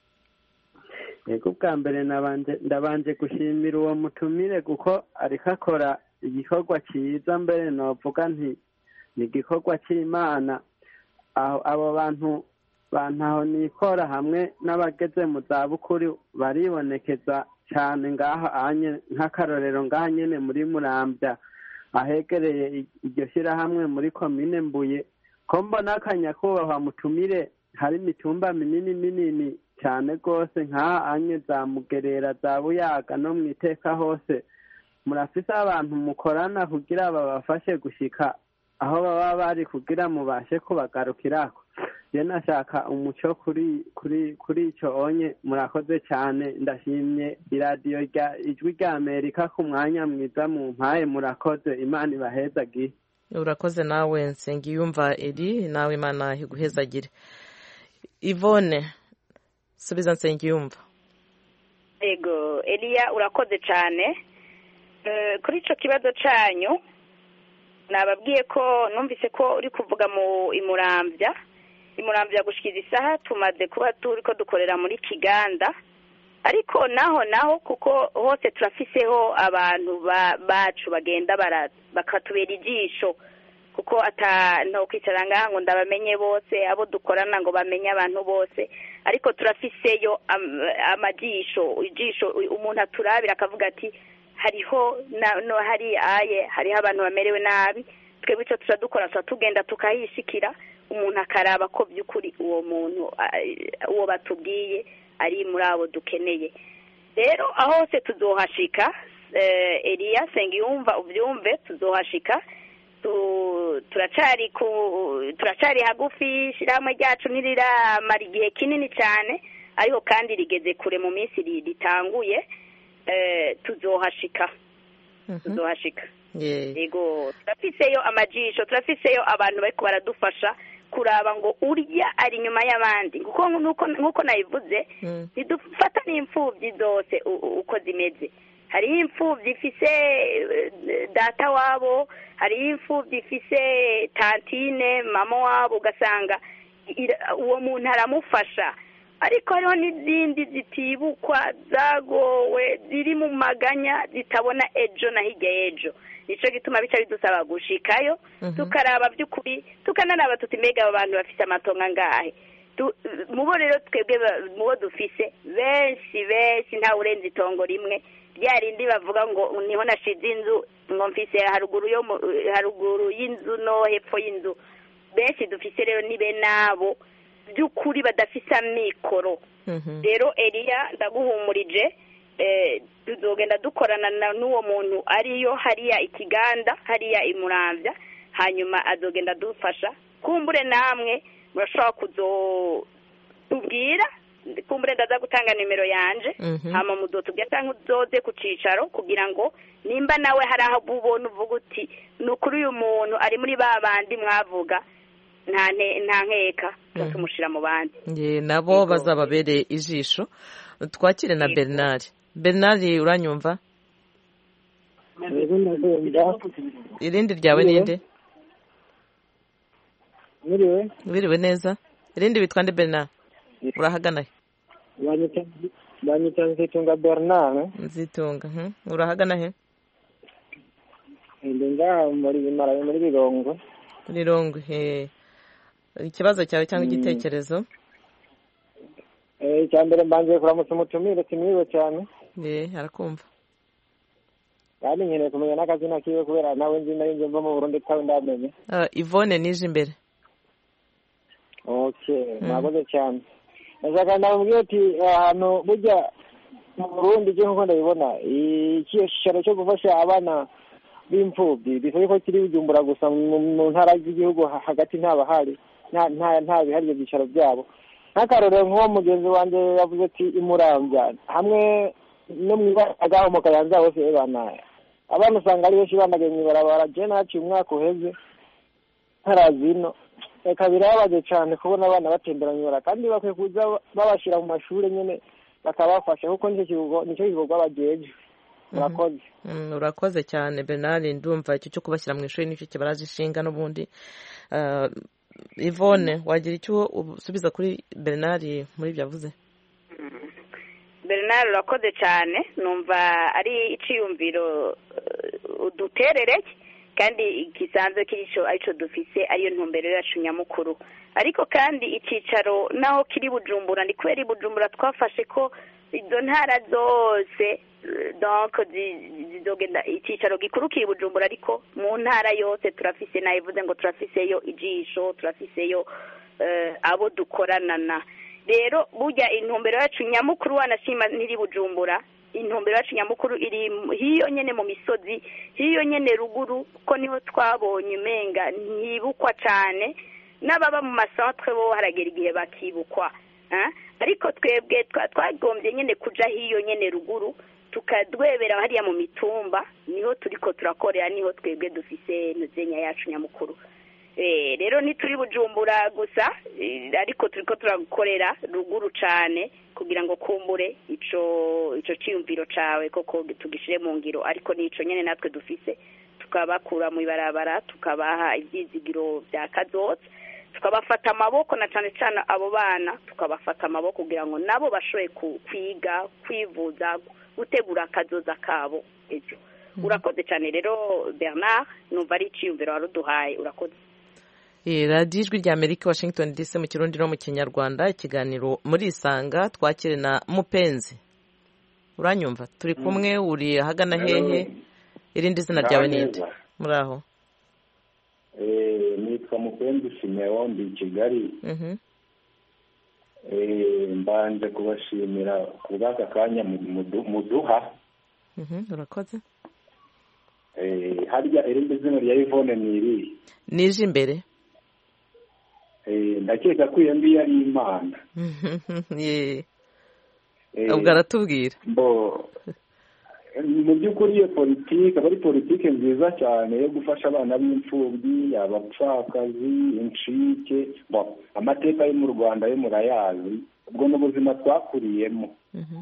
yego bwa mbere nabanje ndabanje gushimira uwo mutumire kuko ariko akora igikorwa cyiza mbere novuga nti ni igikorwa cy'Imana aho abo bantu bantaho nikora hamwe n'abageze mu zabukuru baribonekeza cyane ngaha anye nk'akarorero ngaha nyene muri Muramvya ahegereye iryo shyirahamwe muri komine Mbuye ko mbona akanyakubahwa mutumire hari imitumba minini minini cyane rwose nk'aha anye za Mugerera za Buyaga no mu Iteka hose murafise abantu mukorana kugira babafashe gushika aho baba bari kugira mubashe kubagarukirako je nashaka umuco kuri kuri kuri ico onye murakoze cyane ndashimye iradiyo rya ijwi rya Amerika ku mwanya mwiza mu mpaye murakoze Imana ibahezagire urakoze nawe Nsengiyumva Eli nawe Imana iguhezagire Yvonne subiza Nsengiyumva ego Eliya urakoze cyane kuri ico kibazo canyu nababwiye ko numvise ko uri kuvuga mu Imuramvya Imuramvya gushikiza isaha tumaze kuba turi ko dukorera muri Kiganda ariko naho naho kuko hose turafiseho abantu bacu bagenda bakatubera ijisho kuko ata no kwicara ngaha ngo ndabamenye bose abo dukorana ngo bamenye abantu bose ariko turafiseyo amajisho ijisho umuntu aturabira akavuga ati hariho no hari aye hariho abantu bamerewe nabi twebwe icyo turadukora tugenda tukahishikira umuntu akaraba ko by'ukuri uwo muntu uwo batubwiye ari muri abo dukeneye rero aho hose tuzohashika Eliya Nsengiyumva ubyumve tuzohashika turacari ku turacari hagufi shyirahamwe ryacu ntiriramara igihe kinini cyane ariko kandi rigeze kure mu minsi ritanguye tuzohashika tuzohashika yego turafiseyo amajisho turafiseyo abantu bariko baradufasha kuraba ngo urya ari nyuma y'abandi kuko nk'uko nabivuze ntidufata n'imfubyi zose uko zimeze hariho imfubyi ifise data wabo hariho imfubyi ifise tantine mama wabo ugasanga uwo muntu aramufasha ariko hariho n'izindi zitibukwa zagowe ziri mu maganya zitabona ejo na hirya y'ejo nicyo gituma bica bidusaba gushikayo tukaraba by'ukuri tukanaraba tuti mbega abo bantu bafise amatongo angahe mubo rero twebwe mubo dufise benshi benshi nta urenze itongo rimwe rya rindi bavuga ngo niho nashize inzu ngo mfise haruguru yo haruguru y'inzu no hepfo y'inzu benshi dufise rero nibe nabo by'ukuri badafise amikoro rero Eliya ndaguhumurije tuzogenda dukorana n'uwo muntu ariyo hariya Ikiganda hariya Imuramvya hanyuma azogenda dufasha kumbure namwe murashobora kuzotubwira kumbure ndaza gutanga nimero yanje hama muzotubwira cyangwa uzoze ku cicaro kugira ngo nimba nawe hari aho ubona uvuga uti ni ukuri uyu muntu ari muri ba bandi mwavuga nta nkeka tumushira mu bandi nabo bazababereye ijisho twakire na Bernard Bernard uranyumva yego ndagenda. irindi ryawe ninde? Mwiriwe. Wiriwe neza. Irindi bitwa nde Bernard? Urahagana he? Banyita banyita Nzitunga Bernard. Nzitunga. Mhm. Urahagana he? Ndi ngaha muri Marawe muri Birongo. Birongo. Eh. Ikibazo cyawe cyangwa igitekerezo? Eh, cyambere mbanje kuramutsa umutumire kimwiwe cyane. Eh, arakumva. Kandi nyene kumenya n'akazina kiwe kubera nawe nzi nayo nje mva mu Burundi kandi ndamenye. Ah, Yvonne nije imbere. Okay, mwakoze cyane. Ndashaka ndamubwira ati ahantu burya mu Burundi je nko ndabibona ikiyesharo cyo gufasha abana b'imfubyi bivuye ko kiri Bujumbura gusa mu ntara z'igihugu hagati ntaba hari nta nta nta bihari byicaro byabo. N'akarore nko mugenzi wanje yavuze ati imurambya hamwe no mwibagaho mu Kayanza hose bana abana usanga ari benshi banaganye barabara je naci umwaka uheze harazino kabiri abaje cyane kubona abana batemberanyura kandi bakwiye kuza babashira mu mashuri nyene bakabafasha kuko nicyo kigo nicyo kigo abajeje. Urakoze. Mm, urakoze cyane Bernard, ndumva icyo cyo kubashyira mu ishuri nicyo kibaraje ishinga n'ubundi. Uh, Yvonne wagira icyo usubiza kuri Bernard muri byavuze? Bernard urakoze cyane, numva ari iciyumviro uduterere kandi igisanzwe kirico arico dufise ariyo ntumbero yacu nyamukuru. Ariko kandi icicaro naho kiri Bujumbura ndi kweri Bujumbura twafashe ko izo ntara zose donc zizogenda icicaro gikuru kiri Bujumbura ariko mu ntara yose turafise nayivuze ngo turafiseyo ijisho turafiseyo uh, abo dukoranana. Rero burya intumbero yacu nyamukuru wanashima ntiri Bujumbura, intumbero yacu nyamukuru iri hiyo nyene mu misozi, hiyo nyene ruguru ko niho twabonye menga ntibukwa cyane n'ababa mu masantre bo haragera igihe bakibukwa. eh ariko twebwe twagombye nyene kuja hiyo nyene ruguru tukadwebera hariya mu mitumba niho turiko turakorera niho twebwe dufise nuzenya yacu nyamukuru. Eh rero ni turi Bujumbura gusa ariko turiko turakorera ruguru cyane kugira ngo kumbure ico ico cyumviro cawe koko tugishire mu ngiro ariko nico nyene natwe dufise tukabakura mu ibarabara tukabaha ibyizigiro bya kazotse tukabafata amaboko na cyane cyane abo bana tukabafata amaboko kugira ngo nabo bashoye kwiga kwivuza gutegura akazoza kabo ejo. Urakoze cyane rero Bernard, numva ari iciyumviro waruduhaye. Urakoze. Radio Ijwi rya Amerika Washington D C mu Kirundi no mu Kinyarwanda, ikiganiro muri Isanga twakire na Mupenzi. Uranyumva? Turi kumwe, uri hagana hehe? Irindi zina ryawe ninde? Muraho. Eh nitwa Mupenzi Simeon ndi Kigali. Mhm. Eh mbanje kubashimira kubaka kanya muduha. Mhm, urakoze. Eh harya irindi zina rya Yvonne niri? Nije imbere. Eh ndakeka ko iyo mbi yari Imana. Ye. Ubwo aratubwira. Bo mu by'ukuri iyo politiki aba ari politiki nziza cyane yo gufasha abana b'imfubyi, abapfakazi, incike, bo amateka yo mu Rwanda yo murayazi, ubwo n'ubuzima twakuriyemo.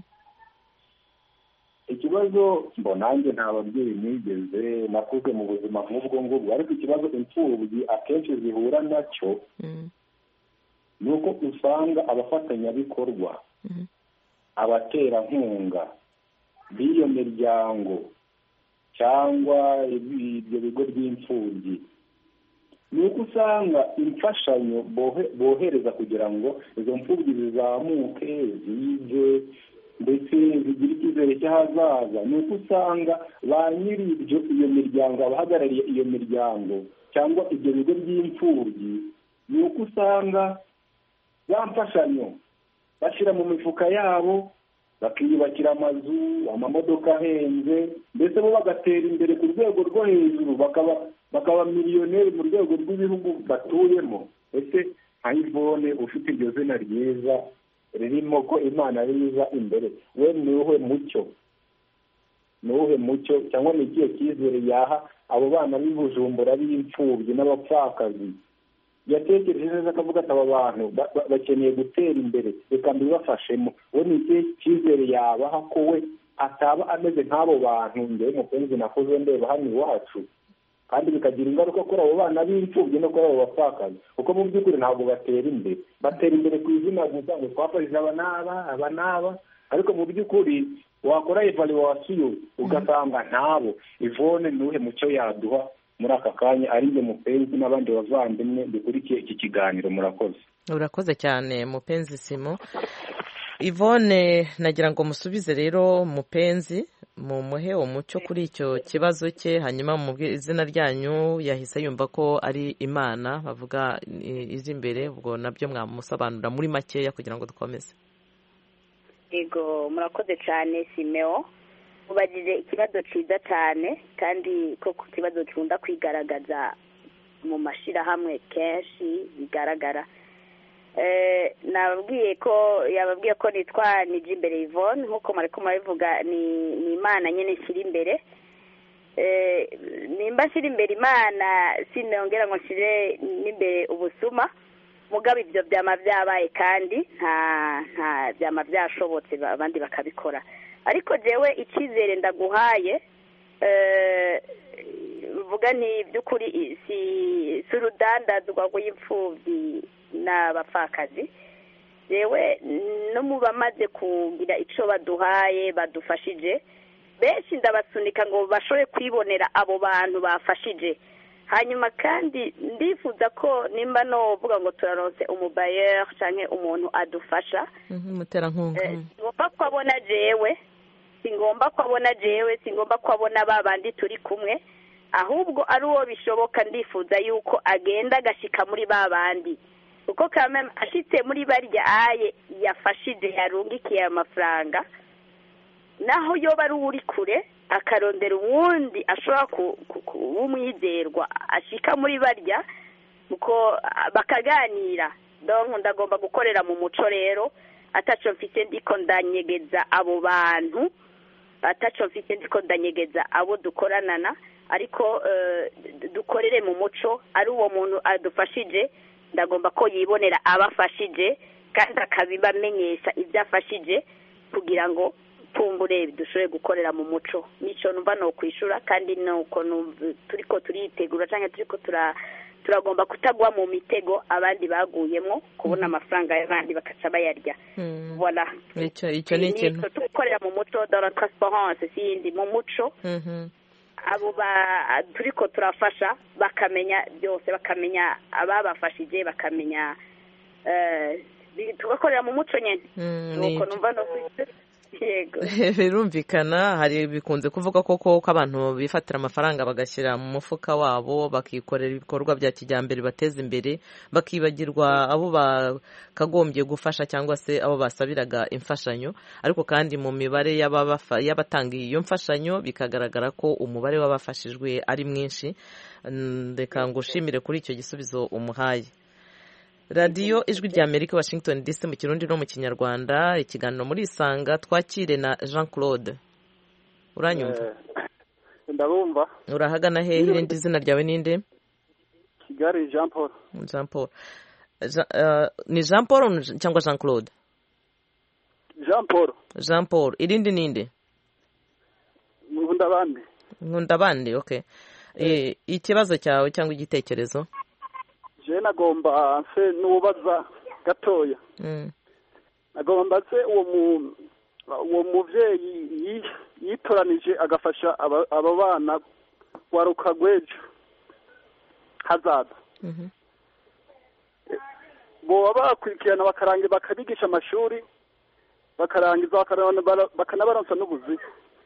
Ikibazo mbo nanjye nta babyeyi nigeze nakuze mu buzima nk'ubwo ngubwo, ariko ikibazo imfubyi akenshi zihura nacyo ni uko usanga abafatanyabikorwa abaterankunga b'iyo miryango cyangwa ibyo bigo by'imfubyi ni uko usanga imfashanyo bohereza kugira ngo izo mfubyi zizamuke zige ndetse zigira icyizere cy'ahazaza, ni uko usanga ba nyiri ibyo iyo miryango abahagarariye iyo miryango cyangwa ibyo bigo by'imfubyi ni uko usanga za mfashanyo bashyira mu mifuka yabo bakiyubakira amazu, amamodoka ahenze, mbese bo bagatera imbere ku rwego rwo hejuru bakaba bakaba miliyoneri mu rwego rw'ibihugu batuyemo. Ese nka Yvonne ufite iryo zina ryiza ririmo ko Imana riza imbere, we ni uwuhe mucyo ni uwuhe mucyo cyangwa ni ikihe cyizere yaha abo bana b'i Bujumbura b'imfubyi n'abapfakazi? Yatekereje neza akavuga ati aba bantu bakeneye gutera imbere reka mbibafashemo. We ni ikihe cyizere yabaha ko we ataba ameze nk'abo bantu ngewe mupenzi nakoze ndeba hano iwacu, kandi bikagira ingaruka kuri abo bana b'imfubyi no kuri abo bapfakazi, kuko mu by'ukuri ntabwo batera imbere, batera imbere ku izina gusa ngo twafashije aba n'aba aba n'aba, ariko mu by'ukuri wakora evaluwasiyo ugasanga ntabo. Ivone nuhe mucyo yaduha muri aka kanya ari njye mupenzi n'abandi bavandimwe dukurikiye iki kiganiro? Murakoze. Urakoze cyane mupenzi Simo. Ivone nagira ngo musubize rero mupenzi, mumuhe umucyo kuri icyo kibazo cye, hanyuma mu izina ryanyu yahise yumva ko ari Imana bavuga izi imbere, ubwo nabyo mwamusobanura muri makeya kugira ngo dukomeze. Yego, murakoze cyane Simeo, mubajije ikibazo cyiza cyane kandi ko ku kibazo cyunda kwigaragaza mu mashirahamwe kenshi bigaragara. Eh, nababwiye ko yababwiye ko nitwa Nije imbere Yvonne, nkuko mariko murabivuga ni ni Imana nyene shira imbere. Eh, nimba shira imbere Imana sinongera ngo shire n'imbere ubusuma, mugabo ibyo byama byabaye kandi nta nta byama byashobotse abandi bakabikora. Ariko jewe ikizere ndaguhaye eh vuga ni byukuri si surudandazwa rw'imfubyi n'abapfakazi, yewe no mu bamaze kugira ico baduhaye badufashije benshi ndabasunika ngo bashobore kwibonera abo bantu bafashije. Hanyuma kandi ndifuza ko nimba no vuga ngo turaronse umubayer canke umuntu adufasha mutera nkunga, ngomba ko abona jewe, singomba ko abona jewe, singomba ko abona babandi turi kumwe, ahubwo ari uwo bishoboka ndifuza yuko agenda agashika muri babandi, uko kame ashitse muri barya aye yafashije yarungikiye amafaranga, naho yo bari uri kure akarondera uwundi ashobora kumwizerwa ashika muri barya uko bakaganira. Donc ndagomba gukorera mu muco rero, ataco mfite ndiko ndanyegeza abo bantu, ataco mfite ndiko ndanyegeza abo dukoranana, ariko uh, dukorere mu muco. Ari uwo muntu adufashije ndagomba ko yibonera abafashije kandi akabibamenyesha ibyo afashije kugira ngo tumbure dushobore gukorera mu muco. Nico numva no kwishura kandi nuko turiko turitegura canke turiko tura turagomba kutagwa mu mitego abandi baguyemo kubona amafaranga y'abandi bakaca bayarya. Voilà, ico ico ni ikintu tukorera mu muco dans la transparence, sindi mu muco. Mhm. Abo ba turiko turafasha bakamenya byose, bakamenya ababafashije, bakamenya eh tugakorera mu muco nyene. Nuko numva no kwishura. Yego, birumvikana. Hari bikunze kuvuga koko ko abantu bifatira amafaranga bagashyira mu mufuka wabo bakikorera ibikorwa bya kijyambere bateza imbere, bakibagirwa abo bakagombye gufasha cyangwa se abo basabiraga imfashanyo. Ariko kandi mu mibare y'abatanga iyo mfashanyo bikagaragara ko umubare w'abafashijwe ari mwinshi. Reka ngushimire kuri icyo gisubizo umuhaye. Radio Ijwi rya Amerika, Washington D C, mu Kirundi no mu Kinyarwanda. Ikiganiro muri Isanga, twakire na Jean Claude. Uranyumva? Ndabumva. Urahagana hehe? Irindi zina ryawe ninde? Kigali, Jean Paul. Jean Paul. Uh, ni Jean Paul cyangwa Jean Claude? Jean Paul. Jean Paul. Irindi ninde? Nkundabandi. Nkundabandi, okay. Eh, ikibazo cyawe cyangwa igitekerezo? Je nagomba nse nubaza gatoya. Mm. Nagomba se uwo mu uwo muvyeyi yitoranije agafasha aba bana waruka gwejo hazaza. Mhm. Bo bakurikirana bakarangiza bakabigisha amashuri bakarangiza bakanabaronsa n'ubuzi.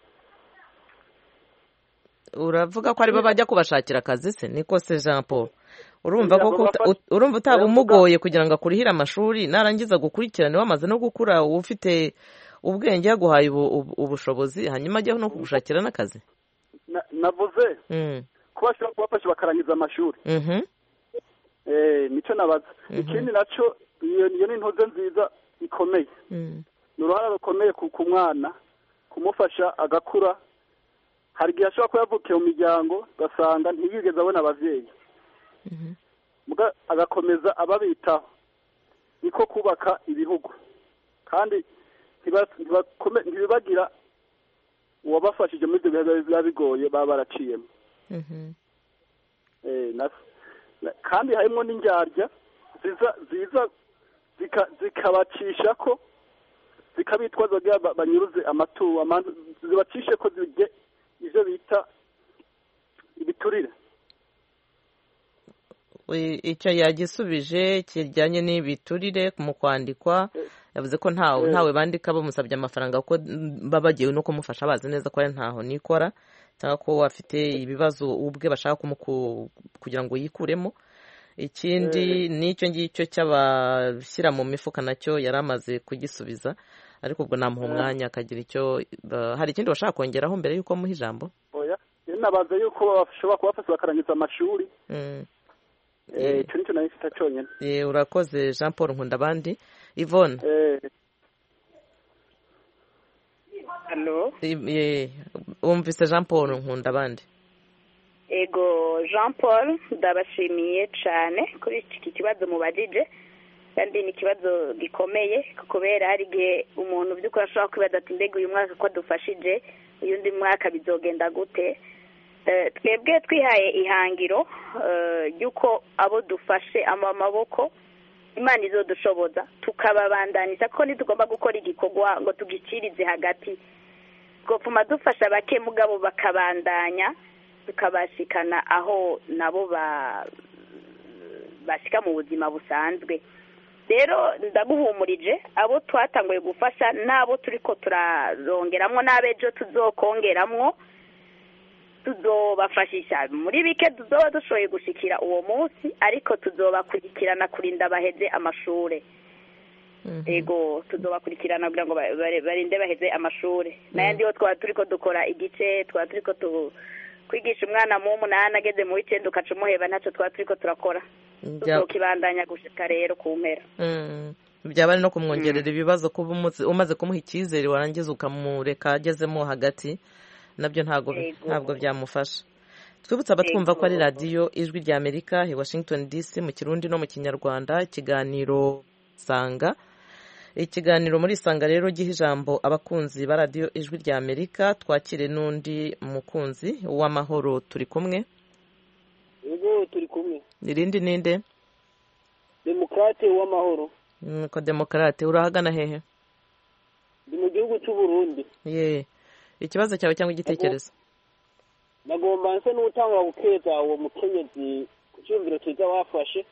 Uravuga ko ari bo bajya kubashakira akazi se? Niko se Jean Paul? Urumva ko urumva utaba umugoye kugira ngo akurihire amashuri, narangiza gukurikirana wamaze no gukura ufite ubwenge yaguhaye ubushobozi, hanyuma ajya no kugushakira n'akazi? Navuze mm. kubashaka kubafasha bakarangiza amashuri. Mhm. Eh nico nabaza. Ikindi naco iyo niyo ni ntoze nziza ikomeye. Mm. Nuruhara rukomeye ku mwana kumufasha agakura. Hari gihe ashobora kuyavukiye mu miryango gasanga ntiyigeze abona abavyeyi. Mhm. Muga agakomeza ababitaho. Niko kubaka ibihugu. Kandi ntibagira uwabafashije muri ibyo bihe biba bigoye baba baraciyemo kandi harimo n'indyarya ziza ziza zikabacisha ko zikabitwaza kugira banyuruze amaturo zibacishe ko zirye ibyo bita ibiturire. icyo yagisubije kijyanye n'ibiturire mu kwandikwa yavuze ko ntawe ntawe bandika bamusabye amafaranga kuko baba bagiye no kumufasha bazi neza ko ari ntaho nikora cyangwa ko afite ibibazo ubwe bashaka kugira ngo yikuremo. Ikindi n'icyo ngicyo cy'abashyira mu mifuka nacyo yari amaze kugisubiza ariko ubwo namuha umwanya akagira icyo hari ikindi bashaka kongeraho mbere y'uko muha ijambo. nabaza yuko bashobora kubafasha bakarangiza amashuri. icyo nicyo nayo mfite cyonyine. Urakoze Jean Paul Nkundabandi. Yvonne wumvise Jean Paul Nkundabandi? Ego Jean Paul ndabashimiye cyane kuri iki kibazo mubajije kandi ni ikibazo gikomeye kubera hari igihe umuntu by'ukuri ashobora kwibaza ati mbega uyu mwaka ko dufashije uyundi mwaka bizogenda gute. Twebwe twihaye ihangiro ry'uko abo dufashe amaboko Imana izodushoboza tukababandaniza ko ntitugomba gukora igikorwa ngo tugicirize hagati twopfuma dufasha bake mugabo bakabandanya tukabashikana aho nabo bashyika mu buzima busanzwe. Rero ndaguhumurije abo twatanguye gufasha n'abo turi ko turarongeramo n'abejo tuzokongeramo tuzobafashisha muri bike tuzoba dushoboye gushikira uwo munsi ariko tuzobakurikirana kurinda baheze amashuri. Ego tuzobakurikirana kugira ngo barinde baheze amashuri. N'ayandi yo twaba turi ko dukora igice twaba turi ko kwigisha umwana mu munani ageze mu w'icyenda ukaca umuheba ntacyo twaba turi ko turakora tukibandanya gushika rero ku mpera. Byaba ari no kumwongerera ibibazo kuba umaze kumuha icyizere warangiza ukamureka agezemo hagati nabyo ntabwo ntabwo byamufasha. Twibutsa abatwumva ko ari radiyo ijwi rya Amerika i Washington D C mu Kirundi no mu Kinyarwanda ikiganiro Sanga. Ikiganiro muri Sanga rero giha ijambo abakunzi ba radiyo ijwi rya Amerika. Twakire n'undi mukunzi w'amahoro turi kumwe. Yego turi kumwe. Irindi ninde? Demokrate w'amahoro. Ko Demokrate urahagana hehe? Ndi mu gihugu cy'u Burundi. Ye. Ikibazo cyawe cyangwa igitekerezo? Nagomba nse n'utanga gukeza uwo mukenyezi ku cyumviro cyiza wafashe.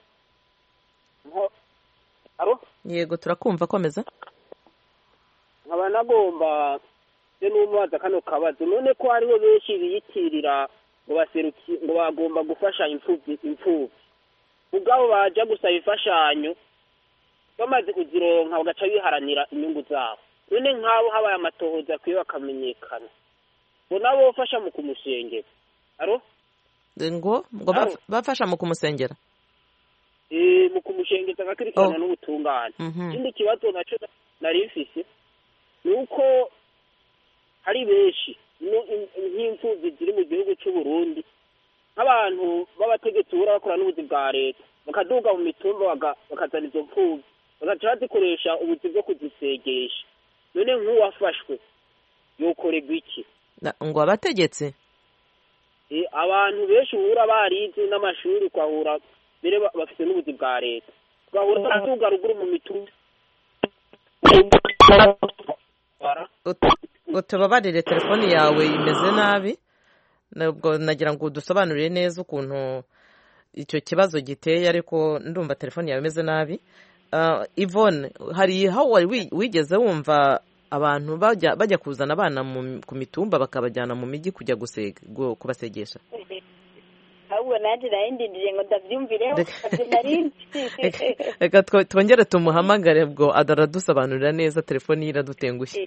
Aro? Yego turakumva komeza. Nkaba nagomba se n'umubaza kano kabazo none ko hariho benshi biyitirira ngo baseruki ngo bagomba gufasha imfubyi imfubyi. Ubwabo baje gusaba ifashanyo bamaze kuzironka bagaca biharanira inyungu zabo. None nk'abo habaye amatohoza kwiye bakamenyekana ngo nabo bafasha mu kumusengera. Aro? Ngo ngo bafasha mu kumusengera? Eh mu kumushengeza agakurikirana n'ubutungane. Ikindi kibazo naco nari mfise nuko hari benshi nk'imfubyi ziri mu gihugu cy'u Burundi nk'abantu b'abategetsi bura bakora n'ubuzi bwa leta bakaduga mu mitumba bakazana izo mfubyi bagaca bazikoresha ubuzi bwo kuzisegesha. None nk'uwafashwe yokorerwa iki? Ngo abategetsi abantu benshi uhura barize n'amashuri kwahura mbere bafite n'ubuzi bwa leta twahura batuga ruguru mu mitumba. Utubabarire telefoni yawe imeze nabi nabwo nagira ngo dusobanurire neza ukuntu icyo kibazo giteye ariko ndumva telefoni yawe imeze nabi. Yvonne hari aho wari wigeze wumva abantu bajya bajya kuzana abana ku mitumba bakabajyana mu mijyi kujya gusega kubasegesha? ahubwo nanjye narindiriye ngo ndabyumvireho nari reka twongere tumuhamagare ubwo adaradusobanurira neza telefoni ye iradutengushye.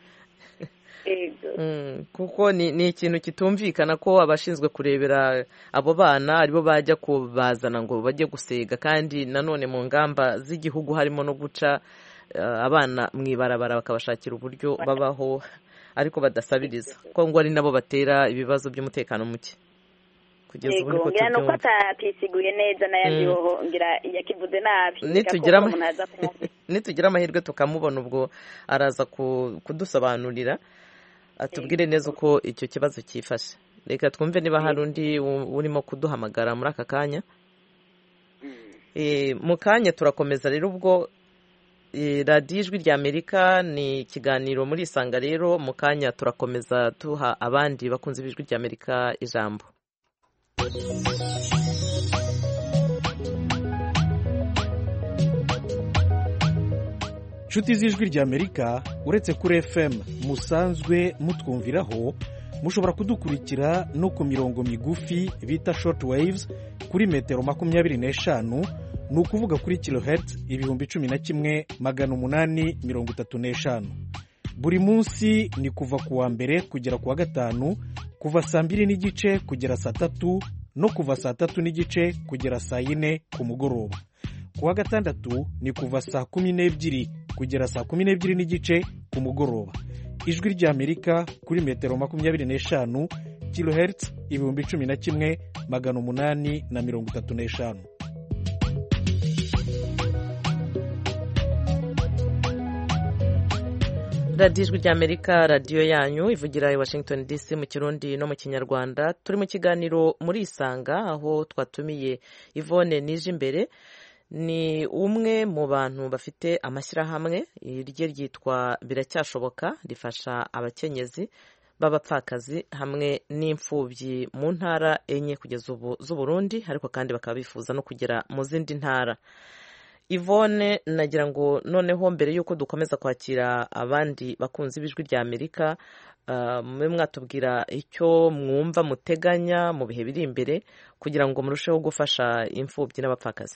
Kuko ni ikintu kitumvikana ko abashinzwe kurebera abo bana aribo bajya kubazana ngo bajye gusega kandi nanone mu ngamba z'igihugu harimo no guca abana mu ibarabara bakabashakira uburyo babaho ariko badasabiriza ko ngo ari nabo batera ibibazo by'umutekano muke. Kugeza ubu niko tubyumva nuko atatisiguye neza n'ayandi hoho ngira yakivuze nabi nitugira amahirwe tukamubona ubwo araza kudusobanurira. atubwire neza uko icyo kibazo cyifashe. Reka twumve niba hari undi urimo kuduhamagara muri aka kanya. Mu kanya turakomeza rero, ubwo radiyo ijwi rya Amerika ni ikiganiro muri Isanga. rero mu kanya turakomeza tuha abandi bakunze ijwi rya Amerika ijambo. inshuti z'ijwi rya Amerika, uretse kuri F M musanzwe mutwumviraho, mushobora kudukurikira no ku mirongo migufi bita short waves kuri metero makumyabiri n'eshanu, ni ukuvuga kuri kilohertz ibihumbi cumi na kimwe magana umunani mirongo itatu n'eshanu. Buri munsi ni kuva ku wa mbere kugera ku wa gatanu, kuva saa mbiri n'igice kugera saa tatu, no kuva saa tatu n'igice kugera saa yine ku mugoroba. Ku wa gatandatu ni kuva saa kumi n'ebyiri kugera saa kumi n'ebyiri n'igice ku mugoroba. Ijwi rya Amerika kuri metero makumyabiri n'eshanu, kilohertz ibihumbi cumi na kimwe magana umunani na mirongo itatu n'eshanu. radiyo ijwi rya Amerika, radiyo yanyu ivugira i Washington D C mu Kirundi no mu Kinyarwanda. Turi mu kiganiro muri Isanga, aho twatumiye Yvonne Nijimbere. Ni umwe mu bantu bafite amashyirahamwe, irye ryitwa Biracyashoboka, rifasha abakenyezi b'abapfakazi hamwe n'imfubyi mu ntara enye kugeza ubu z'Uburundi, ariko kandi bakaba bifuza no kugera mu zindi ntara. Yvonne, nagira ngo noneho mbere y'uko dukomeza kwakira abandi bakunzi b'ijwi rya Amerika, mube mwatubwira icyo mwumva muteganya mu bihe biri imbere kugira ngo murusheho gufasha imfubyi n'abapfakazi.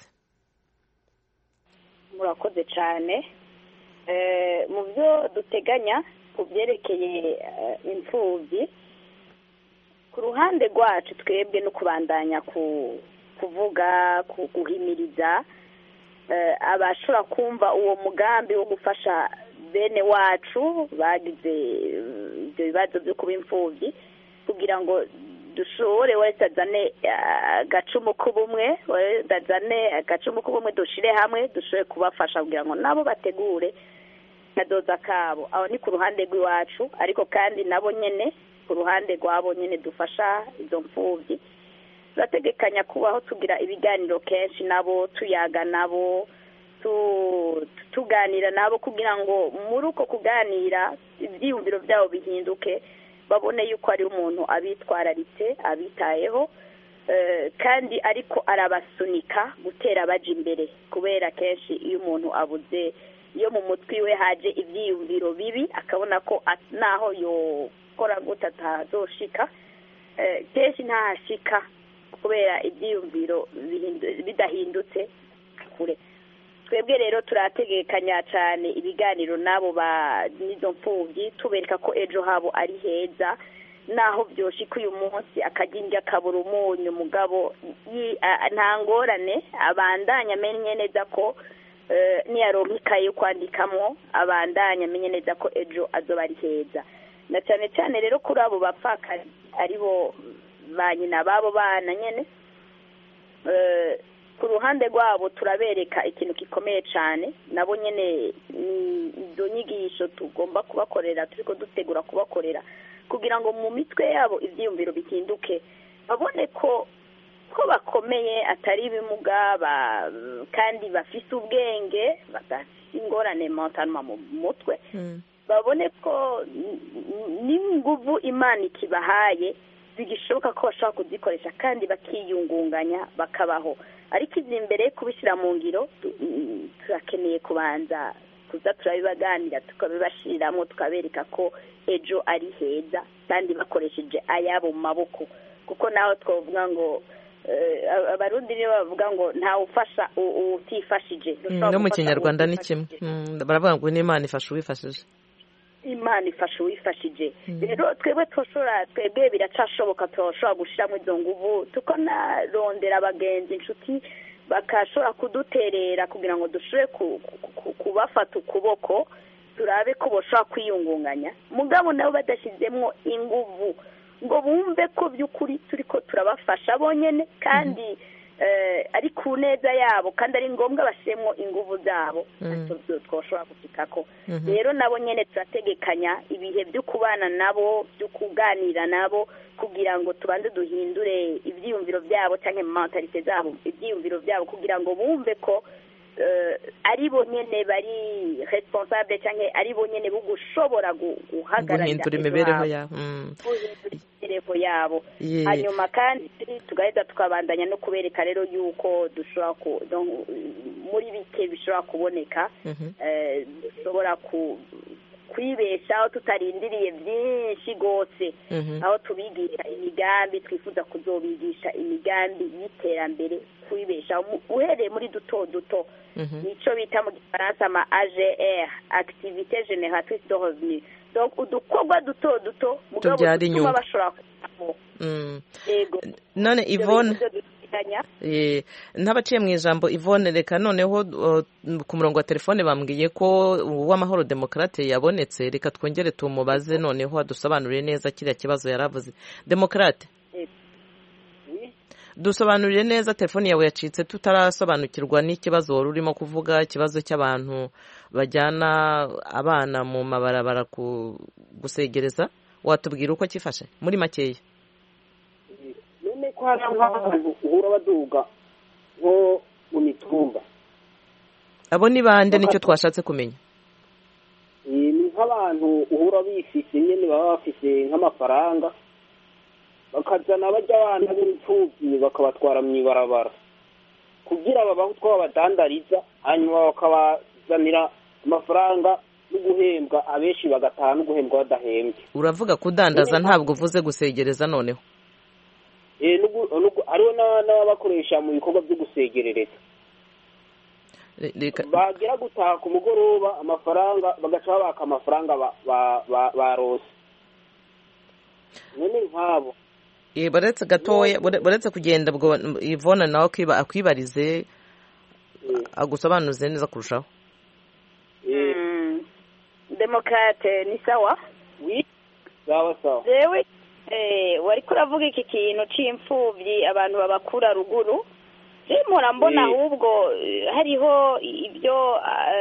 Murakoze cyane. Mu byo duteganya ku byerekeye imfubyi, ku ruhande rwacu twebwe no kubandanya kuvuga, guhimiriza abashobora kumva uwo mugambi wo gufasha bene wacu bagize ibyo bibazo byo kuba imfubyi, kugira ngo dushobore wese azane agacumu k'ubumwe, azane agacumu k'ubumwe, dushire hamwe, dushobore kubafasha kugira ngo nabo bategure kazoza kabo. Aho ni ku ruhande rw'iwacu, ariko kandi nabo nyene ku ruhande rwabo nyene dufasha izo mfubyi, turategekanya kubaho tugira ibiganiro kenshi nabo, tuyaga nabo, tuganira nabo kugira ngo muri uko kuganira ibyiyumviro byabo bihinduke, babone yuko ari umuntu abitwararitse, abitayeho, kandi ariko arabasunika gutera baje imbere, kubera kenshi iyo umuntu abuze, iyo mu mutwe we haje ibyiyumviro bibi akabona ko naho yokora gute atazoshika, kenshi ntahashika kubera ibyiyumviro bidahindutse kure. Twebwe rero turategekanya cyane ibiganiro nabo ba nizo mfubyi, tubereka ko ejo habo ari heza, naho byoshika uyu munsi akagindya kabura umunyu, mugabo nta ngorane, abandanya amenye neza ko niyaronka ikaye yo kwandikamo, abandanya amenye neza ko ejo azoba ari heza. Na cyane cyane rero kuri abo bapfakazi aribo ba nyina babo bana nyene, ku ruhande rwabo turabereka ikintu gikomeye cyane, nabo nyene izo nyigisho tugomba kubakorera, turiko dutegura kubakorera kugira ngo mu mitwe yabo ivyiyumviro bihinduke, babone ko ko bakomeye, atari ibimuga, kandi bafise ubwenge, badafise ingorane mentalema mu mutwe, babone ko n'inguvu Imana ikibahaye bigishoboka ko bashobora kuzikoresha kandi bakiyungunganya bakabaho. Ariko izi imbere kubishyira mu ngiro, turakeneye kubanza kuza turabibaganira, tukabibashyiriramo, tukabereka ko ejo ari heza kandi bakoresheje ayabo mu maboko, kuko naho twavuga ngo abarundi niyo bavuga ngo ntawe ufasha utifashije. No mu Kinyarwanda ni kimwe, baravuga ngo n'Imana ifasha uwifashije. Imana ifasha uwifashije. Rero twebwe twoshora, twebwe biracashoboka twoshora gushiramo izo nguvu, tukanarondera abagenzi, inshuti bakashobora kuduterera kugira ngo dushobore kubafata ukuboko, turabe ko boshobora kwiyungunganya, mugabo nabo badashizemwo inguvu ngo bumve ko by'ukuri turiko turabafasha bonyene, kandi ari ku neza yabo kandi ari ngombwa bashyiremo ingufu zabo ntacyo twashobora gushikako rero nabo nyine turategekanya ibihe byo kubana nabo byo kuganira nabo kugira ngo tubanze duhindure ibyiyumviro byabo cyangwa mentalite zabo ibyiyumviro byabo kugira ngo bumve ko ari bo nyine bari responsable cyangwa ari bo nyine bo gushobora guhagararira guhindura imibereho yabo imibereho yabo hanyuma kandi tugahita tukabandanya no kubereka rero yuko dushobora muri bike bishobora kuboneka dushobora kwibeshaho tutarindiriye byinshi rwose aho tubigisha imigambi twifuza kuzobigisha imigambi y'iterambere kwibeshaho uhereye muri duto duto nicyo bita mu gifaransa ama A G R activité génératrice de revenus donc udukorwa duto duto mugabo dutuma bashobora kubamo yego none Yvonne ntabaciye mu ijambo Yvonne reka noneho ku murongo wa telefone bambwiye ko uw'amahoro Demokrate yabonetse reka twongere tumubaze noneho adusobanurire neza kiriya kibazo yaravuze Demokrate dusobanurire neza telefone yawe yacitse tutarasobanukirwa n'ikibazo wari urimo kuvuga ikibazo cy'abantu bajyana abana mu mabarabara gusegereza watubwira uko kifashe muri makeya none ko hari nk'abantu uhura baduga nko mu mitumba abo ni bande nicyo twashatse kumenya ni nk'abantu uhura bifise nyine baba bafise nk'amafaranga bakazana bajya abana b'imfubyi bakabatwara mu ibarabara kugira babaho utwo babadandariza hanyuma bakabazanira amafaranga no guhembwa abenshi bagataha no guhembwa badahembwe uravuga kudandaza ntabwo uvuze gusegereza noneho hariho n'ababakoresha mu bikorwa byo gusegerereza bagera gutaha ku mugoroba amafaranga bagaca babaka amafaranga barose none nk'abo baretse gatoya baretse kugenda bwo Yvonne nawe akwibarize agusobanuze neza kurushaho Demokrate ni sawa sawa sawa jewe wari kuravuga iki kintu c'imfubyi abantu babakura ruguru mpora mbona ahubwo hariho ibyo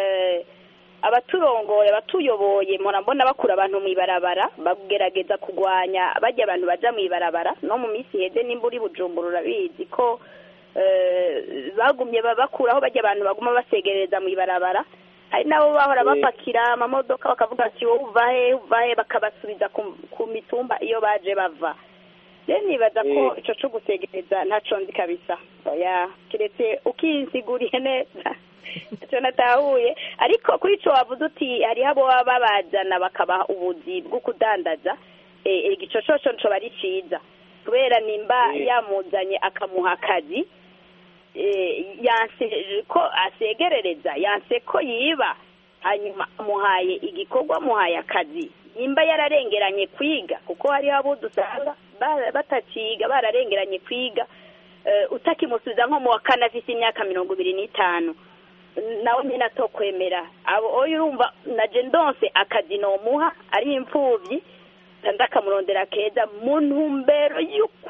abaturongoye abatuyoboye mpora mbona bakura abantu mu ibarabara bagerageza kugwanya bajya abantu baja mu ibarabara no mu minsi heze nimba uri Bujumbura urabizi ko bagumye babakuraho bajya abantu baguma basegereza mu ibarabara hari nabo bahora bapakira amamodoka bakavuga ati wowe uvahe uvahe bakabasubiza ku mitumba iyo baje bava rero nibaza ko ico cyo gusegereza ntaco nzi kabisa oya kiretse ukinsiguriye neza icyo natahuye ariko kuri ico wavuze uti hariho abo baba babazana bakabaha ubuzi bwo kudandaza igico coco nco bari ciza kubera nimba yamuzanye akamuha akazi yanse ko asegerereza yanse ko yiba hanyuma amuhaye igikorwa amuhaye akazi nimba yararengeranye kwiga kuko hariho abo dusanga batakiga bararengeranye kwiga utakimusubiza nko mu wa kane afite imyaka mirongo ibiri n'itanu nawe nyine atokwemera abo oyo urumva naje ndonse akazi nomuha ari imfubyi ndakamurondera keza mu ntumbero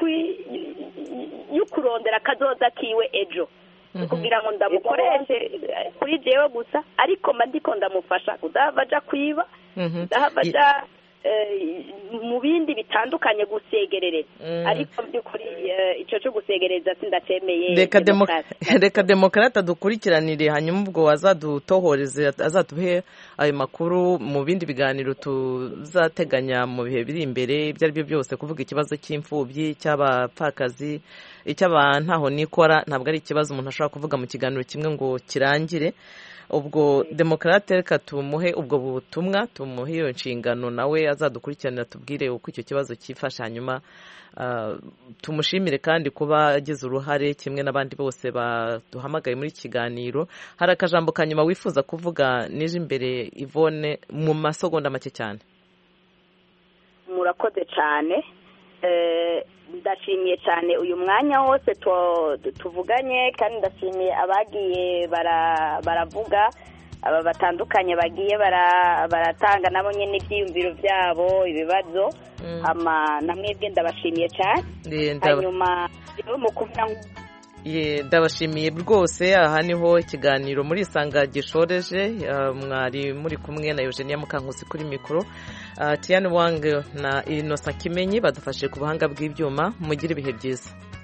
y'ukurondera akazoza kiwe ejo kugira ngo ndamukoreshe kuri jewe gusa ariko mba ndiko ndamufasha kudahava aja kwiba kudahava aja mu bindi bitandukanye gusegerereza ariko by'ukuri icyo cyo gusegereza sindacemeye reka Demokrate dukurikiranire hanyuma ubwo wazadutohoreze azatuhe ayo makuru mu bindi biganiro tuzateganya mu bihe biri imbere ibyo ari byo byose kuvuga ikibazo cy'imfubyi cy'abapfakazi icy'abantaho nikora ntabwo ari ikibazo umuntu ashobora kuvuga mu kiganiro kimwe ngo kirangire ubwo Demokrate reka tumuhe ubwo butumwa tumuhe iyo nshingano nawe azadukurikiranira tubwire uko icyo kibazo cyifasha hanyuma tumushimire kandi kuba agize uruhare kimwe n'abandi bose baduhamagaye muri kiganiro hari akajambo ka nyuma wifuza kuvuga nije imbere Yvonne mu masegonda make cyane murakoze cyane ndashimiye cyane uyu mwanya wose tuvuganye kandi ndashimiye abagiye baravuga aba batandukanye bagiye baratanga nabo nyine ibyiyumviro byabo ibibazo na mwebwe ndabashimiye cyane hanyuma mu kuvuga ndabashimiye rwose. aha niho ikiganiro muri isanga gishoreje. mwari muri kumwe na Eugenia Mukankusi kuri mikoro, Tiane Wang na Innocent Kimenyi badufashe ku buhanga bw'ibyuma. mugire ibihe byiza.